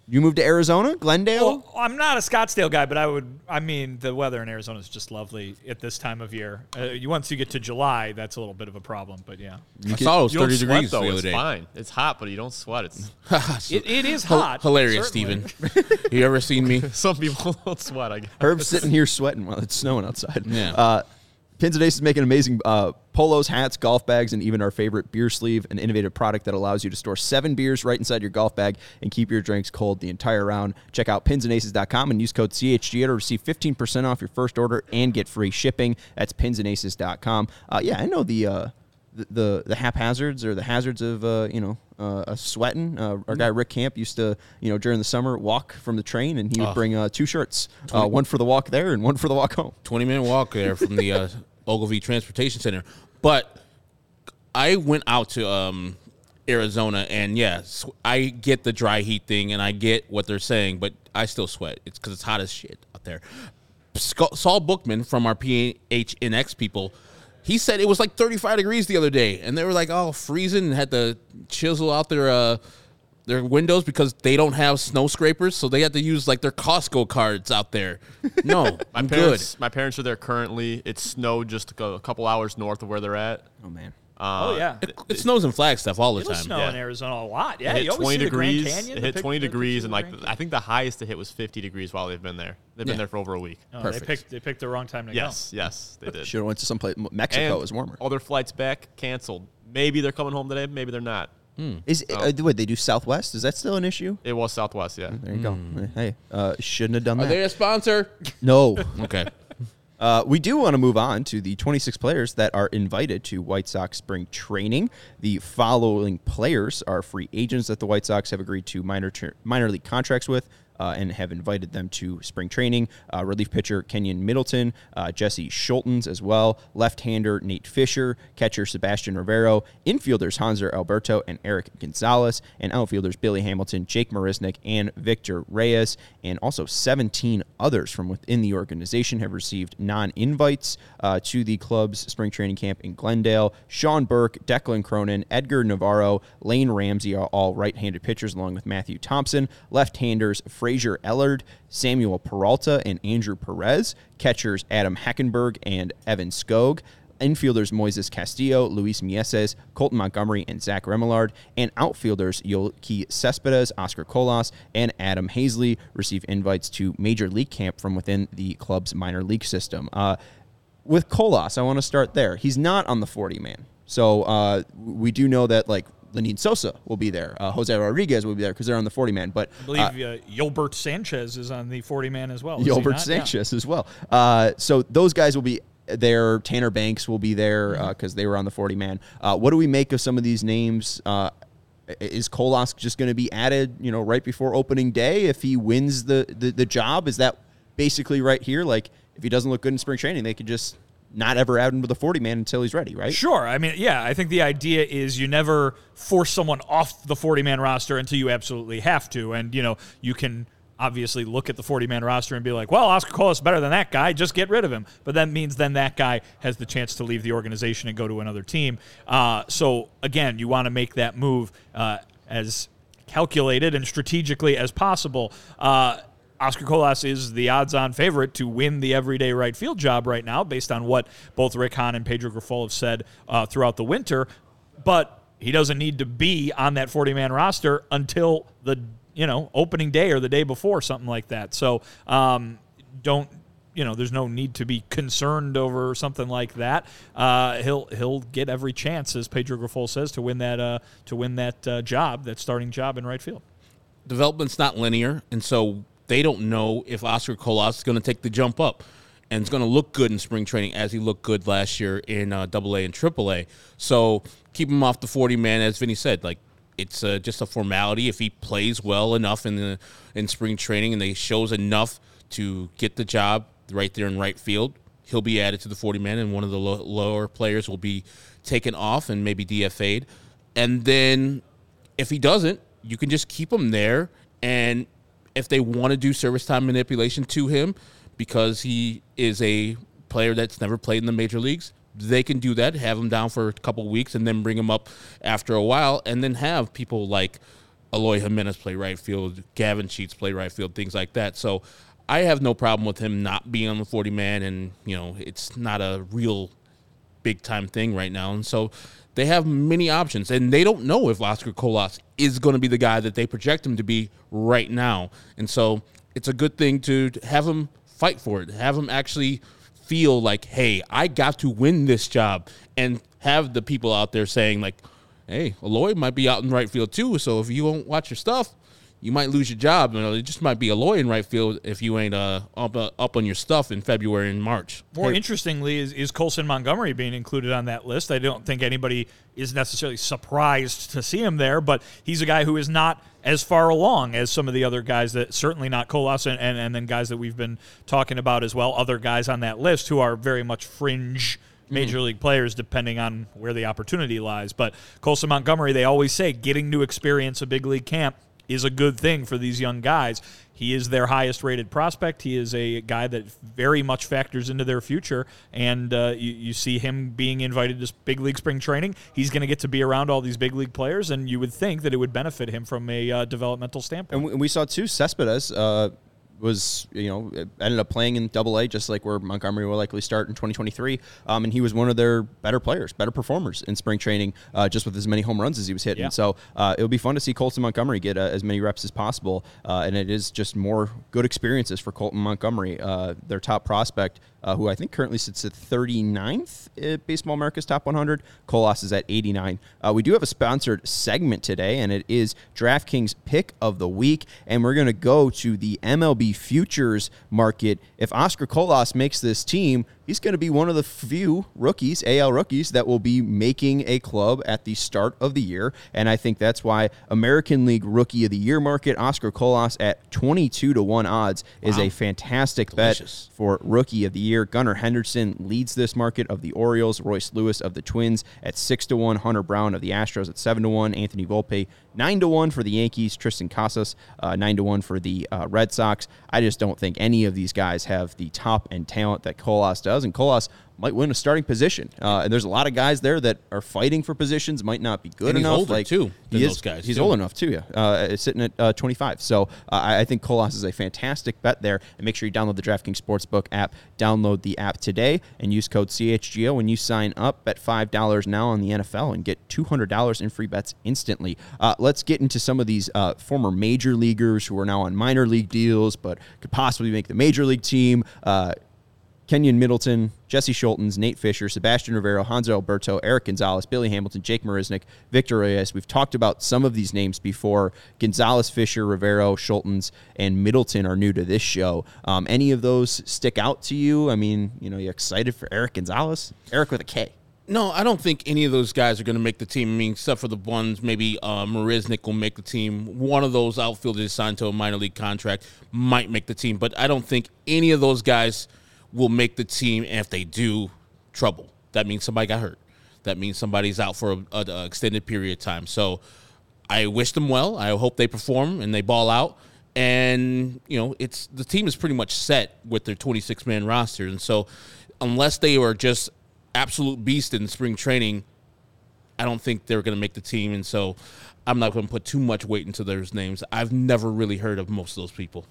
You moved to Arizona, Glendale? Well, I'm not a Scottsdale guy, but the weather in Arizona is just lovely at this time of year. Once you get to July, that's a little bit of a problem, but yeah. I saw it was You don't 30 sweat, degrees though. the other It's day. fine. It's hot, but you don't sweat. It's It is hot. Hilarious, certainly. Steven. You ever seen me? some people don't sweat. I guess. Herb's sitting here sweating while it's snowing outside. Yeah. Pins and Aces is making amazing polos, hats, golf bags, and even our favorite beer sleeve, an innovative product that allows you to store 7 beers right inside your golf bag and keep your drinks cold the entire round. Check out pinsandaces.com and use code CHGO to receive 15% off your first order and get free shipping. That's pinsandaces.com. Yeah, I know the haphazards or the hazards of sweating. Our guy Rick Camp used to during the summer walk from the train, and he would bring 2 shirts, one for the walk there and one for the walk home. 20-minute walk there from the Ogilvie Transportation Center. But I went out to Arizona, and yes, I get the dry heat thing, and I get what they're saying, but I still sweat. It's because it's hot as shit out there. Saul Bookman from our PHNX people, he said it was like 35 degrees the other day, and they were like, freezing, and had to chisel out their windows because they don't have snow scrapers, so they had to use like their Costco cards out there. No, I'm good. My parents are there currently. It snowed just a couple hours north of where they're at. Oh man. Oh, yeah. It snows in Flagstaff all the It'll time. snow in Arizona a lot. Yeah, It hit you always 20 see the Grand degrees. Canyon. It the hit pic- 20 the degrees, pictures and of like the Grand I think the highest it hit was 50 degrees while they've been there. They've been there for over a week. Canyon. Perfect. They picked the wrong time to Yes, they did. Should have went to someplace. Mexico And is warmer. all their flights back canceled. Maybe they're coming home today. Maybe they're not. What they do Southwest? Is that still an issue? It was Southwest, yeah. There you go. Hey, shouldn't have done Are that. they a sponsor? No. Okay. We do want to move on to the 26 players that are invited to White Sox spring training. The following players are free agents that the White Sox have agreed to minor league contracts with and have invited them to spring training. Relief pitcher Kenyon Middleton, Jesse Schultens as well, left-hander Nate Fisher, catcher Sebastian Rivero, infielders Hanser Alberto and Eric Gonzalez, and outfielders Billy Hamilton, Jake Marisnik, and Victor Reyes. And also 17 others from within the organization have received non-invites to the club's spring training camp in Glendale. Sean Burke, Declan Cronin, Edgar Navarro, Lane Ramsey are all right-handed pitchers along with Matthew Thompson. Left-handers Frazier Ellard, Samuel Peralta, and Andrew Perez. Catchers Adam Hackenberg and Evan Skog. Infielders Moises Castillo, Luis Mieses, Colton Montgomery, and Zach Remillard. And outfielders Yoelqui Cespedes, Oscar Colas, and Adam Hazley receive invites to Major League Camp from within the club's minor league system. With Colas, I want to start there. He's not on the 40-man. So we do know that, like, Lenin Sosa will be there. Jose Rodriguez will be there because they're on the 40-man. But I believe Yolbert Sanchez is on the 40-man as well. Yolbert Sanchez as well. So those guys will be there. Tanner Banks will be there because they were on the 40-man. What do we make of some of these names? Is Colas just going to be added, right before opening day if he wins the job? Is that basically right here? Like, if he doesn't look good in spring training, they could just not ever add him to the 40-man until he's ready, right? Sure. I mean, yeah, I think the idea is you never force someone off the 40-man roster until you absolutely have to. And, you can obviously look at the 40-man roster and be like, well, Oscar Colas is better than that guy. Just get rid of him. But that means then that guy has the chance to leave the organization and go to another team. So, again, you want to make that move as calculated and strategically as possible. Oscar Colas is the odds-on favorite to win the everyday right field job right now, based on what both Rick Hahn and Pedro Grifol have said throughout the winter. But he doesn't need to be on that 40-man roster until the opening day or the day before, something like that. So there's no need to be concerned over something like that. He'll get every chance, as Pedro Grifol says, to win that job, that starting job in right field. Development's not linear, and so they don't know if Oscar Colas is going to take the jump up and is going to look good in spring training as he looked good last year in AA and AAA. So keep him off the 40-man, as Vinny said. Like, it's just a formality. If he plays well enough in spring training and he shows enough to get the job right there in right field, he'll be added to the 40-man, and one of the lower players will be taken off and maybe DFA'd. And then if he doesn't, you can just keep him there, and if they want to do service time manipulation to him because he is a player that's never played in the major leagues, they can do that, have him down for a couple of weeks, and then bring him up after a while, and then have people like Eloy Jimenez play right field, Gavin Sheets play right field, things like that. So I have no problem with him not being on the 40-man, and, it's not a real big-time thing right now. And so they have many options, and they don't know if Oscar Colas is going to be the guy that they project him to be right now. And so it's a good thing to have him fight for it, have him actually feel like, hey, I got to win this job, and have the people out there saying, like, hey, Eloy might be out in right field too, so if you won't watch your stuff, you might lose your job. It just might be Eloy in right field if you ain't up on your stuff in February and March. More interestingly is Colson Montgomery being included on that list. I don't think anybody is necessarily surprised to see him there, but he's a guy who is not as far along as some of the other guys, that certainly not Colas, and then guys that we've been talking about as well, other guys on that list who are very much fringe major league players depending on where the opportunity lies. But Colson Montgomery, they always say getting to experience a big league camp is a good thing for these young guys. He is their highest rated prospect. He is a guy that very much factors into their future, and you see him being invited to big league spring training. He's going to get to be around all these big league players, and you would think that it would benefit him from a developmental standpoint. And we saw too, Cespedes was, ended up playing in Double-A, just like where Montgomery will likely start in 2023. And he was one of their better players, better performers in spring training, just with as many home runs as he was hitting. Yeah. So it'll be fun to see Colton Montgomery get as many reps as possible. And it is just more good experiences for Colton Montgomery, their top prospect, who I think currently sits at 39th at Baseball America's Top 100. Colas is at 89. We do have a sponsored segment today, and it is DraftKings Pick of the Week, and we're going to go to the MLB Futures market. If Oscar Colas makes this team, he's going to be one of the few rookies, AL rookies, that will be making a club at the start of the year, and I think that's why American League Rookie of the Year market, Oscar Colas at 22-1 odds is a fantastic bet for Rookie of the Year. Gunnar Henderson leads this market of the Orioles, Royce Lewis of the Twins at 6-1, Hunter Brown of the Astros at 7-1, Anthony Volpe 9-1 for the Yankees, Tristan Casas 9-1 for the Red Sox. I just don't think any of these guys have the top end talent that Colas does, and Colas might win a starting position. And there's a lot of guys there that are fighting for positions, might not be good enough. He's older, too, than those guys. He's old enough, too, yeah. Sitting at 25. So I think Colas is a fantastic bet there. And make sure you download the DraftKings Sportsbook app. Download the app today and use code CHGO when you sign up. Bet $5 now on the NFL and get $200 in free bets instantly. Let's get into some of these former major leaguers who are now on minor league deals but could possibly make the major league team. Kenyon Middleton, Jesse Schultens, Nate Fisher, Sebastian Rivero, Hanser Alberto, Eric Gonzalez, Billy Hamilton, Jake Marisnik, Victor Reyes. We've talked about some of these names before. Gonzalez, Fisher, Rivero, Schultens, and Middleton are new to this show. Any of those stick out to you? I mean, you excited for Eric Gonzalez? Eric with a K. No, I don't think any of those guys are going to make the team. I mean, except for the ones, maybe Marisnik will make the team. One of those outfielders signed to a minor league contract might make the team. But I don't think any of those guys will make the team, and if they do, trouble. That means somebody got hurt. That means somebody's out for an extended period of time. So I wish them well. I hope they perform and they ball out. And, the team is pretty much set with their 26-man roster. And so unless they are just absolute beasts in spring training, I don't think they're going to make the team. And so I'm not going to put too much weight into those names. I've never really heard of most of those people.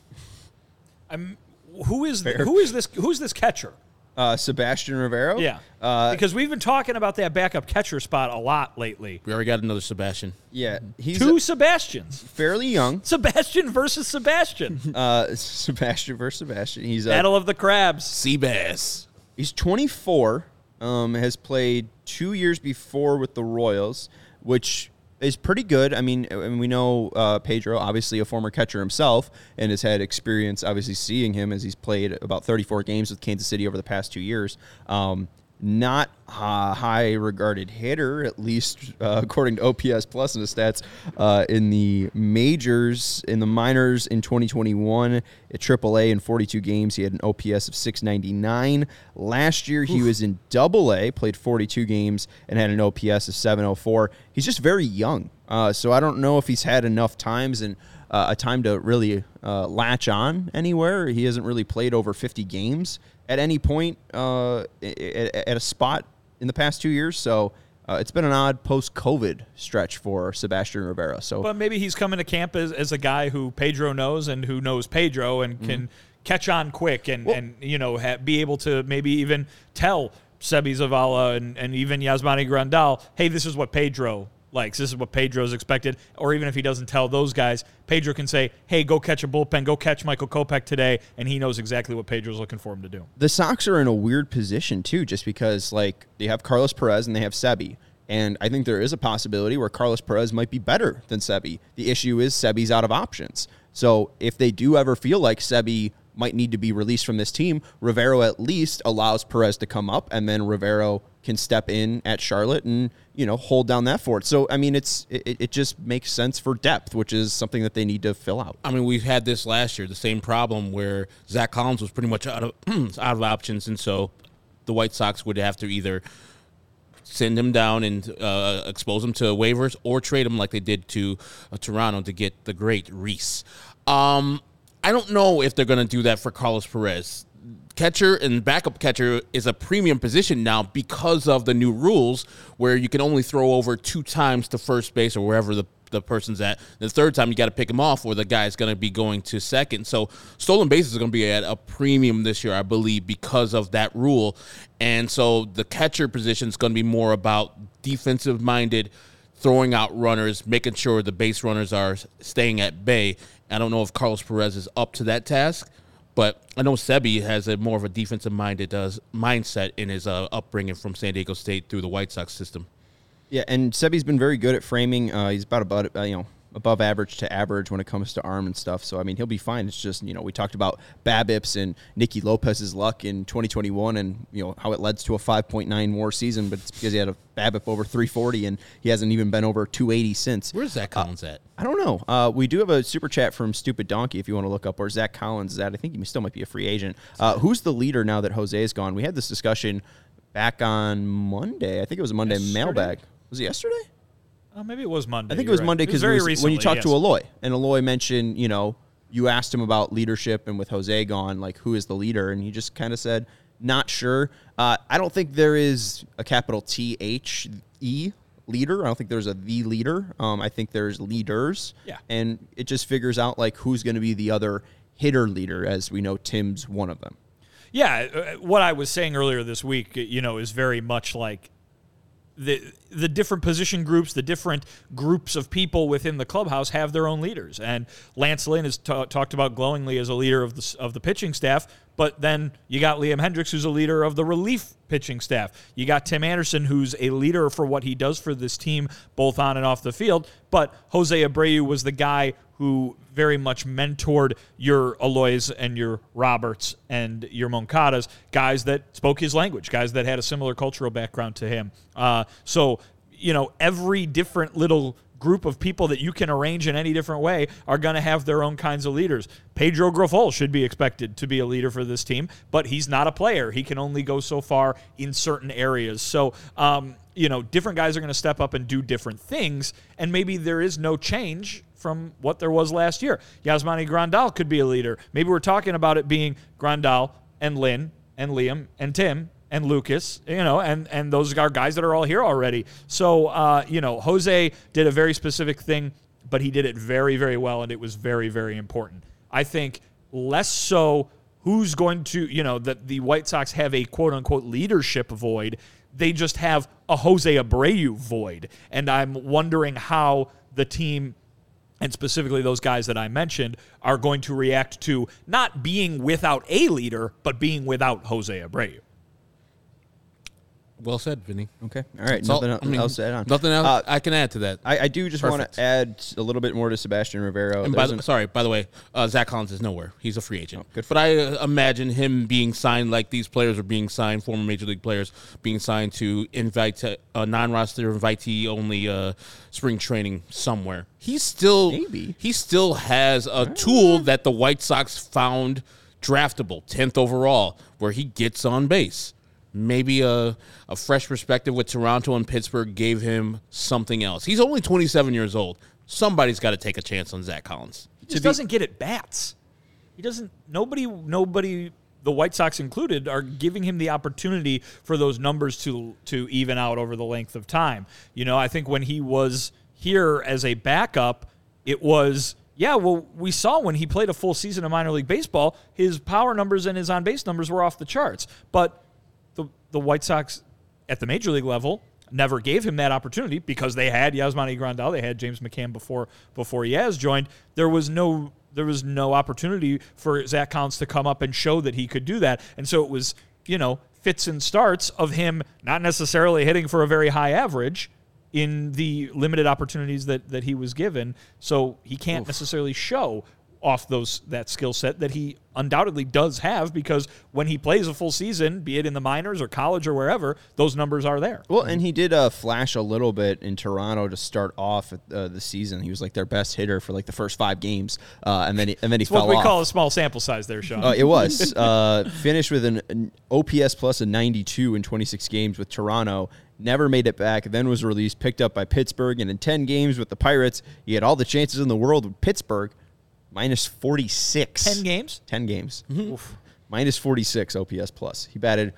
Who's this catcher? Sebastian Rivero? Yeah. Because we've been talking about that backup catcher spot a lot lately. We already got another Sebastian. Yeah. He's Two Sebastians. Fairly young. Sebastian versus Sebastian. Sebastian versus Sebastian. He's Battle of the Crabs. Seabass. He's 24, has played 2 years before with the Royals, which is pretty good. I mean, we know Pedro, obviously a former catcher himself, and has had experience, obviously, seeing him as he's played about 34 games with Kansas City over the past 2 years. Not a high-regarded hitter, at least according to OPS Plus and his stats, in the majors, in the minors in 2021, at AAA in 42 games, he had an OPS of 699. Last year, he was in AA, played 42 games, and had an OPS of 704. He's just very young, so I don't know if he's had enough times and a time to really latch on anywhere. He hasn't really played over 50 games at any point at a spot in the past 2 years. So it's been an odd post-COVID stretch for Sebastian Rivera. So, but maybe he's coming to camp as a guy who Pedro knows and who knows Pedro and can catch on quick and be able to maybe even tell Sebi Zavala and even Yasmani Grandal, hey, this is what Pedro likes. This is what Pedro's expected. Or even if he doesn't tell those guys, Pedro can say, hey, go catch a bullpen, go catch Michael Kopech today, and he knows exactly what Pedro's looking for him to do. The Sox are in a weird position, too, just because, they have Carlos Perez and they have Sebi. And I think there is a possibility where Carlos Perez might be better than Sebi. The issue is Sebi's out of options. So if they do ever feel like Sebi might need to be released from this team, Rivero at least allows Perez to come up, and then Rivero can step in at Charlotte and, hold down that fort. So, I mean, it just makes sense for depth, which is something that they need to fill out. I mean, we've had this last year, the same problem where Zach Collins was pretty much out of options, and so the White Sox would have to either send him down and expose him to waivers or trade him like they did to Toronto to get the great Reese. I don't know if they're going to do that for Carlos Perez. Catcher and backup catcher is a premium position now because of the new rules where you can only throw over 2 times to first base or wherever the person's at. The third time you got to pick him off or the guy's going to be going to second. So stolen bases are going to be at a premium this year, I believe, because of that rule. And so the catcher position is going to be more about defensive-minded, throwing out runners, making sure the base runners are staying at bay. I don't know if Carlos Perez is up to that task, but I know Sebi has a more of a defensive-minded mindset in his upbringing from San Diego State through the White Sox system. Yeah, and Sebi's been very good at framing. He's about above average to average when it comes to arm and stuff. So, I mean, he'll be fine. It's just, we talked about BABIPs and Nicky Lopez's luck in 2021 and, how it led to a 5.9 WAR season, but it's because he had a BABIP over 340 and he hasn't even been over 280 since. Where's Zach Collins at? I don't know. We do have a super chat from Stupid Donkey if you want to look up where Zach Collins is at. I think he still might be a free agent. Who's the leader now that Jose is gone? We had this discussion back on Monday. I think it was a Monday mailbag. Was it yesterday? Maybe it was Monday. I think it was Monday because when you talked to Eloy, and Eloy mentioned, you asked him about leadership, and with Jose gone, who is the leader? And he just kind of said, not sure. I don't think there is a capital T-H-E leader. I don't think there's a the leader. I think there's leaders. Yeah. And it just figures out, who's going to be the other hitter leader, as we know Tim's one of them. Yeah, what I was saying earlier this week, is very much like the different position groups, the different groups of people within the clubhouse have their own leaders. And Lance Lynn has talked about glowingly as a leader of the pitching staff, but then you got Liam Hendricks, who's a leader of the relief pitching staff. You got Tim Anderson, who's a leader for what he does for this team, both on and off the field. But Jose Abreu was the guy who very much mentored your Eloys and your Roberts and your Moncadas, guys that spoke his language, guys that had a similar cultural background to him. So, every different little group of people that you can arrange in any different way are going to have their own kinds of leaders. Pedro Grifol should be expected to be a leader for this team, but he's not a player. He can only go so far in certain areas. So, different guys are going to step up and do different things, and maybe there is no change from what there was last year. Yasmani Grandal could be a leader. Maybe we're talking about it being Grandal and Lynn and Liam and Tim and Lucas, and those are guys that are all here already. So, Jose did a very specific thing, but he did it very, very well, and it was very, very important. I think less so who's going to, that the White Sox have a quote-unquote leadership void. They just have a Jose Abreu void, and I'm wondering how the team, and specifically those guys that I mentioned, are going to react to not being without a leader, but being without Jose Abreu. Well said, Vinny. Okay. All right. Nothing else to add on. Nothing else I can add to that. I do just want to add a little bit more to Sebastian Rivera. And by the way, Zach Collins is nowhere. He's a free agent. But I imagine him being signed like these players are being signed, former Major League players being signed to non-roster invitee-only spring training somewhere. He still has a tool that the White Sox found draftable, 10th overall, where he gets on base. Maybe a fresh perspective with Toronto and Pittsburgh gave him something else. He's only 27 years old. Somebody's got to take a chance on Zach Collins. He just doesn't get at bats. He doesn't. Nobody the White Sox included, are giving him the opportunity for those numbers to even out over the length of time. I think when he was here as a backup, it was, we saw when he played a full season of minor league baseball, his power numbers and his on-base numbers were off the charts. But the White Sox at the major league level never gave him that opportunity because they had Yasmani Grandal, they had James McCann before Yaz joined. There was no opportunity for Zach Collins to come up and show that he could do that. And so it was, fits and starts of him not necessarily hitting for a very high average in the limited opportunities that he was given. So he can't necessarily show off that skill set that he undoubtedly does have, because when he plays a full season, be it in the minors or college or wherever, those numbers are there. Well, and he did flash a little bit in Toronto to start off the season. He was like their best hitter for like the first 5 games, and then he fell off. What we call a small sample size there, Sean. It was finished with an OPS plus a 92 in 26 games with Toronto. Never made it back, then was released, picked up by Pittsburgh, and in 10 games with the Pirates, he had all the chances in the world with Pittsburgh. Minus 46. 10 games? 10 games. Mm-hmm. Minus 46 OPS plus. He batted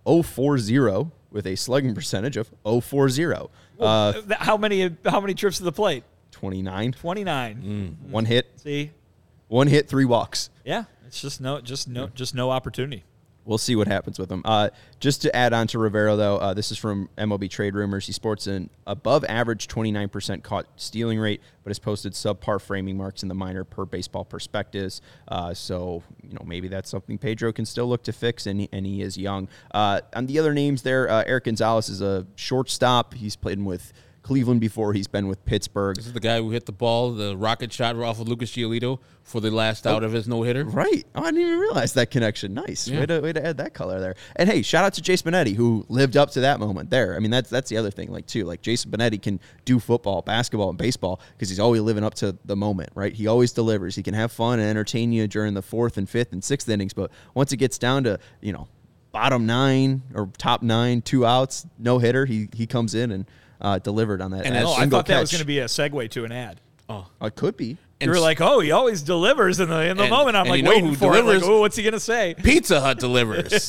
0.40 with a slugging percentage of 0.40. How many trips to the plate? 29. 29. One hit. See? 1 hit, 3 walks. Yeah, it's just no opportunity. We'll see what happens with him. Just to add on to Rivero, though, this is from MLB Trade Rumors. He sports an above-average 29% caught stealing rate, but has posted subpar framing marks in the minor per Baseball Prospectus. So, maybe that's something Pedro can still look to fix, and he is young. On the other names there, Eric Gonzalez is a shortstop. He's played with Cleveland before. He's been with Pittsburgh. This is the guy who hit the ball, the rocket shot off of Lucas Giolito for the last out of his no-hitter. Right. Oh, I didn't even realize that connection. Nice. Yeah. Way to add that color there. And hey, shout out to Jason Benetti, who lived up to that moment there. I mean, that's the other thing, like Jason Benetti can do football, basketball, and baseball because he's always living up to the moment, right? He always delivers. He can have fun and entertain you during the 4th and 5th and 6th innings, but once it gets down to, bottom 9 or top 9, 2 outs, no hitter, he comes in and delivered on that. And I thought that was going to be a segue to an ad. Oh, it could be. You were like, he always delivers in the moment. I'm like waiting for it. Like, what's he going to say? Pizza Hut delivers.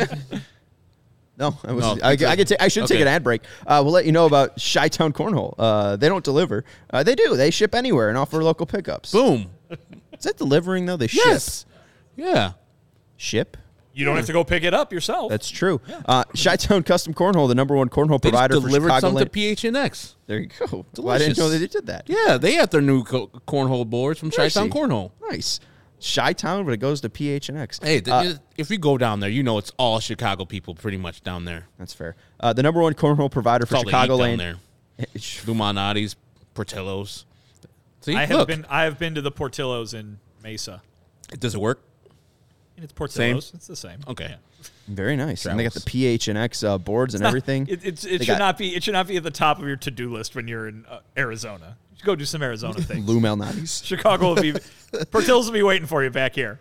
No, I should take an ad break. We'll let you know about Chi-Town Cornhole. They don't deliver. They do. They ship anywhere and offer local pickups. Boom. Is that delivering, though? They Yes. ship. Yeah. Ship? You don't have to go pick it up yourself. That's true. Yeah. Chi-Town Custom Cornhole, the #1 cornhole provider for delivered Chicago. Some to PHNX. There you go. Delicious. Well, I didn't know they did that. Yeah, they have their new cornhole boards from Chi-Town Cornhole. Nice. Chi-Town, but it goes to PHNX. Hey, if we go down there, it's all Chicago people pretty much down there. That's fair. The #1 cornhole provider for Chicagoland. Down there. Luminati's, Portillo's. See, I have been to the Portillo's in Mesa. Does it work? It's Portillo's. It's the same. Okay. Yeah. Very nice. And they got the PHNX boards and everything. It should not be at the top of your to-do list when you're in Arizona. You should go do some Arizona things. Lou Malnati's. Chicago will be Portillo's will be waiting for you back here.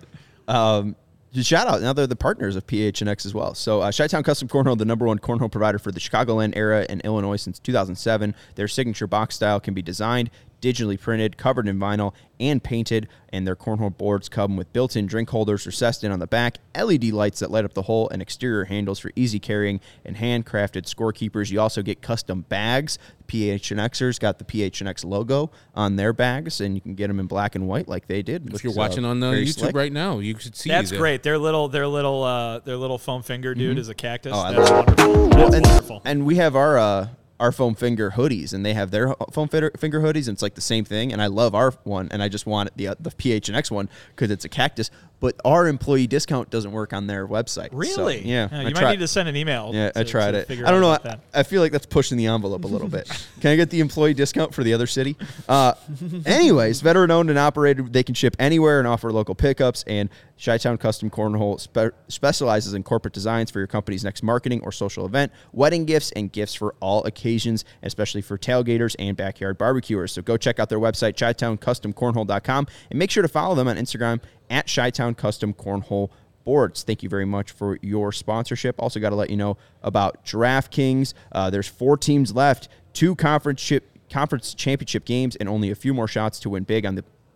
Shout out. Now they're the partners of PHNX as well. So Chi-Town Custom Cornhole, the #1 cornhole provider for the Chicagoland era in Illinois since 2007. Their signature box style can be designed, digitally printed, covered in vinyl, and painted, and their cornhole boards come with built-in drink holders recessed in on the back, LED lights that light up the hole, and exterior handles for easy carrying, and handcrafted scorekeepers. You also get custom bags. PHNXers got the PHNX logo on their bags, and you can get them in black and white like they did. If you're watching on YouTube slick right now, you should see that's great. Their little foam finger dude is a cactus. Oh, that's wonderful. That's wonderful. And we have our foam finger hoodies, and they have their foam finger hoodies, and it's like the same thing. And I love our one, and I just want the PHNX one because it's a cactus. But our employee discount doesn't work on their website. Really? So, yeah. You might need to send an email. Yeah, I tried it. I don't know. I feel like that's pushing the envelope a little bit. Can I get the employee discount for the other city? Anyways, veteran-owned and operated. They can ship anywhere and offer local pickups. And Chi-Town Custom Cornhole specializes in corporate designs for your company's next marketing or social event, wedding gifts, and gifts for all occasions, especially for tailgaters and backyard barbecuers. So go check out their website, ChiTownCustomCornhole.com, and make sure to follow them on Instagram at Chi-Town Custom Cornhole Boards. Thank you very much for your sponsorship. Also got to let you know about DraftKings. There's 4 teams left, 2 conference championship games, and only a few more shots to win big on the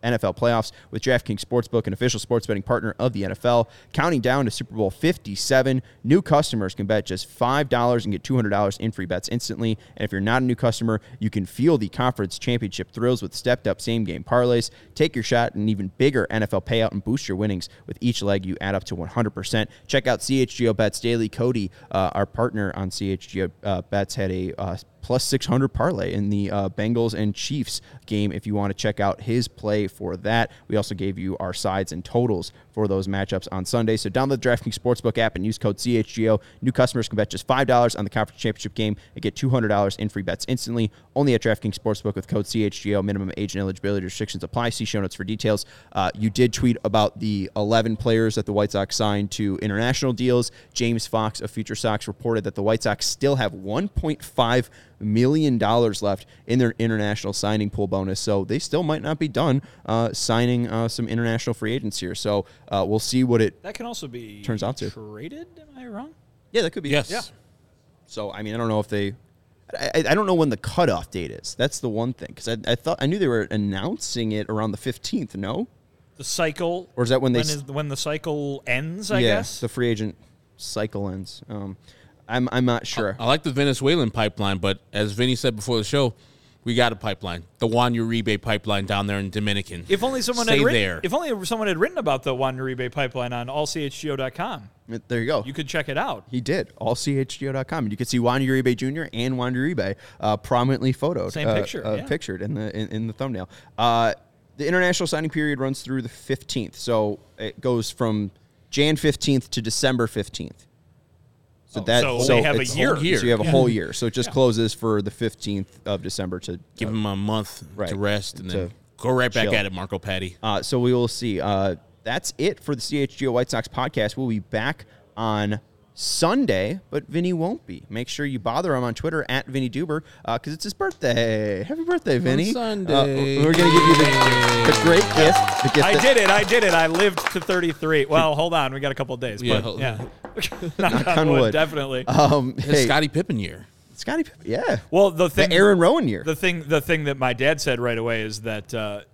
NFL playoffs with DraftKings Sportsbook, an official sports betting partner of the NFL. Counting down to Super Bowl 57, new customers can bet just $5 and get $200 in free bets instantly. And if you're not a new customer, you can feel the conference championship thrills with stepped-up same-game parlays. Take your shot at an even bigger NFL payout and boost your winnings. With each leg, you add up to 100%. Check out CHGO Bets Daily. Cody, our partner on CHGO Bets, had a plus 600 parlay in the Bengals and Chiefs game if you want to check out his play for that. We also gave you our sides and totals for those matchups on Sunday. So download the DraftKings Sportsbook app and use code CHGO. New customers can bet just $5 on the conference championship game and get $200 in free bets instantly. Only at DraftKings Sportsbook with code CHGO. Minimum age and eligibility restrictions apply. See show notes for details. You did tweet about the 11 players that the White Sox signed to international deals. James Fox of Future Sox reported that the White Sox still have $1.5 million left in their international signing pool bonus, so they still might not be done signing some international free agents here. So we'll see what it that can also be turns out to. Traded? Am I wrong? Yeah, that could be. Yes. Yeah. So I mean, I don't know if they. I don't know when the cutoff date is. That's the one thing, because I knew they were announcing it around the 15th. No, the cycle, or is that when when the cycle ends? I guess the free agent cycle ends. I'm not sure. I like the Venezuelan pipeline, but as Vinny said before the show, we got a pipeline, the Juan Uribe pipeline down there in Dominican. If only someone had written, If only someone had written about the Juan Uribe pipeline on allchgo.com. There you go. You could check it out. He did. Allchgo.com. And you could see Juan Uribe Jr. and Juan Uribe prominently photoed. Same picture. Pictured in the thumbnail. The international signing period runs through the 15th. So it goes from Jan 15th to December 15th. So they have a year. So you have a whole year. So it just closes for the 15th of December to give them a month to rest and then go right back at it, Marco Patti. So we will see. That's it for the CHGO White Sox podcast. We'll be back on Sunday, but Vinny won't be. Make sure you bother him on Twitter at Vinny Duber because it's his birthday. Happy birthday, Vinny! On Sunday, we're going to give you the great gift. The gift I did it. I lived to 33. Well, hold on, we got a couple of days. But yeah. Knock on wood, definitely. Scottie Pippen year. Scottie Pippen, yeah. Well, the Aaron Rowan year. The thing that my dad said right away is that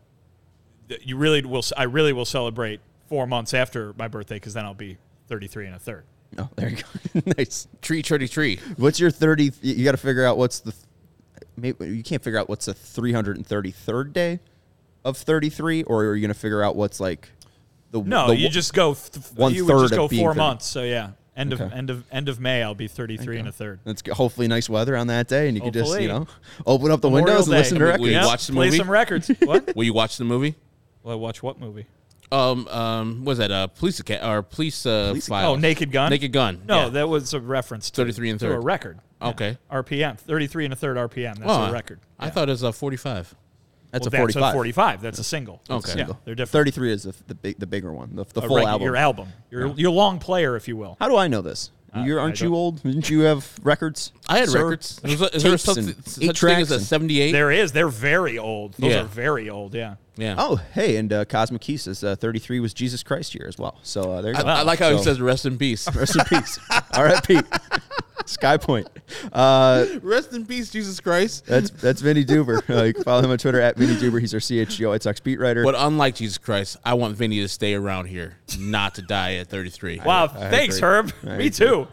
you really will. I really will celebrate 4 months after my birthday because then I'll be 33 and a third. Oh, there you go. Nice. Tree. What's your 30? You got to figure out what's the. Maybe you can't figure out what's the 333rd day of 33, or are you going to figure out what's like the? No, you just go. You would just go 4 months. So yeah, end of May, I'll be 33 and a third. That's hopefully nice weather on that day, and you can just open up the windows and listen to records. Will you watch the movie? Play some records. What? Will you watch the movie? Will I watch what movie? Was that police files? Oh, Naked Gun. Naked Gun. No, that was a reference to 33 and a third. To a record. Okay. RPM, 33 and a third RPM. That's a record. I thought it was 45. That's a 45. That's a 45. That's a single. Okay. Yeah, they're different. 33 is the bigger one, the full album. Your album. Your long player, if you will. How do I know this? Aren't you old? Didn't you have records? I had records. Is there such thing as a 78? There is. They're very old. Those are very old, yeah. Yeah. Oh, hey, and Cosmic Key says 33 was Jesus Christ year as well. So there you go. I like how he says rest in peace. Rest in peace. R.I.P. Sky Point. Rest in peace, Jesus Christ. That's Vinny Duber. You can follow him on Twitter at Vinny Duber. He's our CHGO White Sox beat writer. But unlike Jesus Christ, I want Vinny to stay around here, not to die at 33. Wow, thanks, Herb. Me too.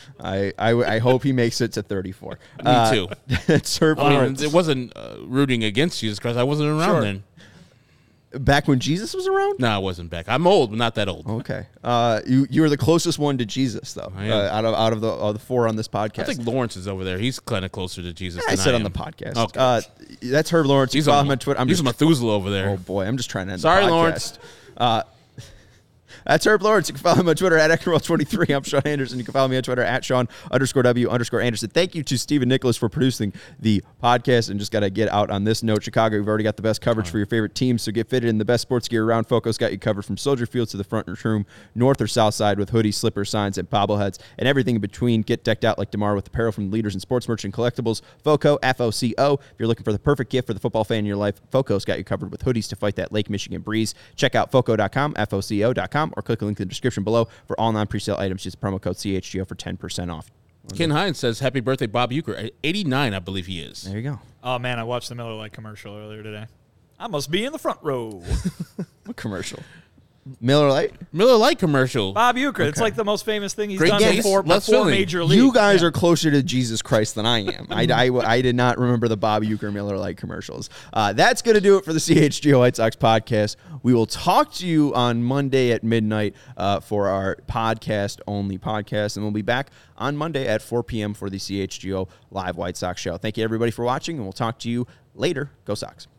I hope he makes it to 34. Me too. It's Herb Lawrence. It wasn't rooting against Jesus Christ. I wasn't around then. Back when Jesus was around? No, I wasn't back. I'm old, but not that old. Okay. You were the closest one to Jesus, though. Out of the four on this podcast. I think Lawrence is over there. He's kind of closer to Jesus than I said I on am. the podcast. Okay. That's Herb Lawrence. He's on Twitter. He's a Methuselah over there. Oh boy, I'm just trying to end Sorry, the podcast. Lawrence. That's Herb Lawrence. You can follow him on Twitter at Eckerwell23. I'm Sean Anderson. You can follow me on Twitter at Sean_W_Anderson. Thank you to Stephen Nicholas for producing the podcast. And just got to get out on this note. Chicago, we've already got the best coverage for your favorite teams. So get fitted in the best sports gear around. Foco's got you covered from Soldier Field to the front room, north or south side with hoodies, slippers, signs, and bobbleheads, and everything in between. Get decked out like DeMar with apparel from leaders in sports merch and collectibles. Foco, F-O-C-O. If you're looking for the perfect gift for the football fan in your life, Foco's got you covered with hoodies to fight that Lake Michigan breeze. Check out Foco.com, F-O-C-O.com, or click the link in the description below for all non-presale items. Use the promo code CHGO for 10% off. Ken Hines says, happy birthday, Bob Uecker. 89, I believe he is. There you go. Oh, man, I watched the Miller Lite commercial earlier today. I must be in the front row. What commercial? Miller Lite? Miller Lite commercial. Bob Uecker. It's like the most famous thing he's Great done taste, before less filling. Major League. You guys are closer to Jesus Christ than I am. I did not remember the Bob Uecker Miller Lite commercials. That's going to do it for the CHGO White Sox podcast. We will talk to you on Monday at midnight for our podcast-only podcast, and we'll be back on Monday at 4 p.m. for the CHGO Live White Sox show. Thank you, everybody, for watching, and we'll talk to you later. Go Sox.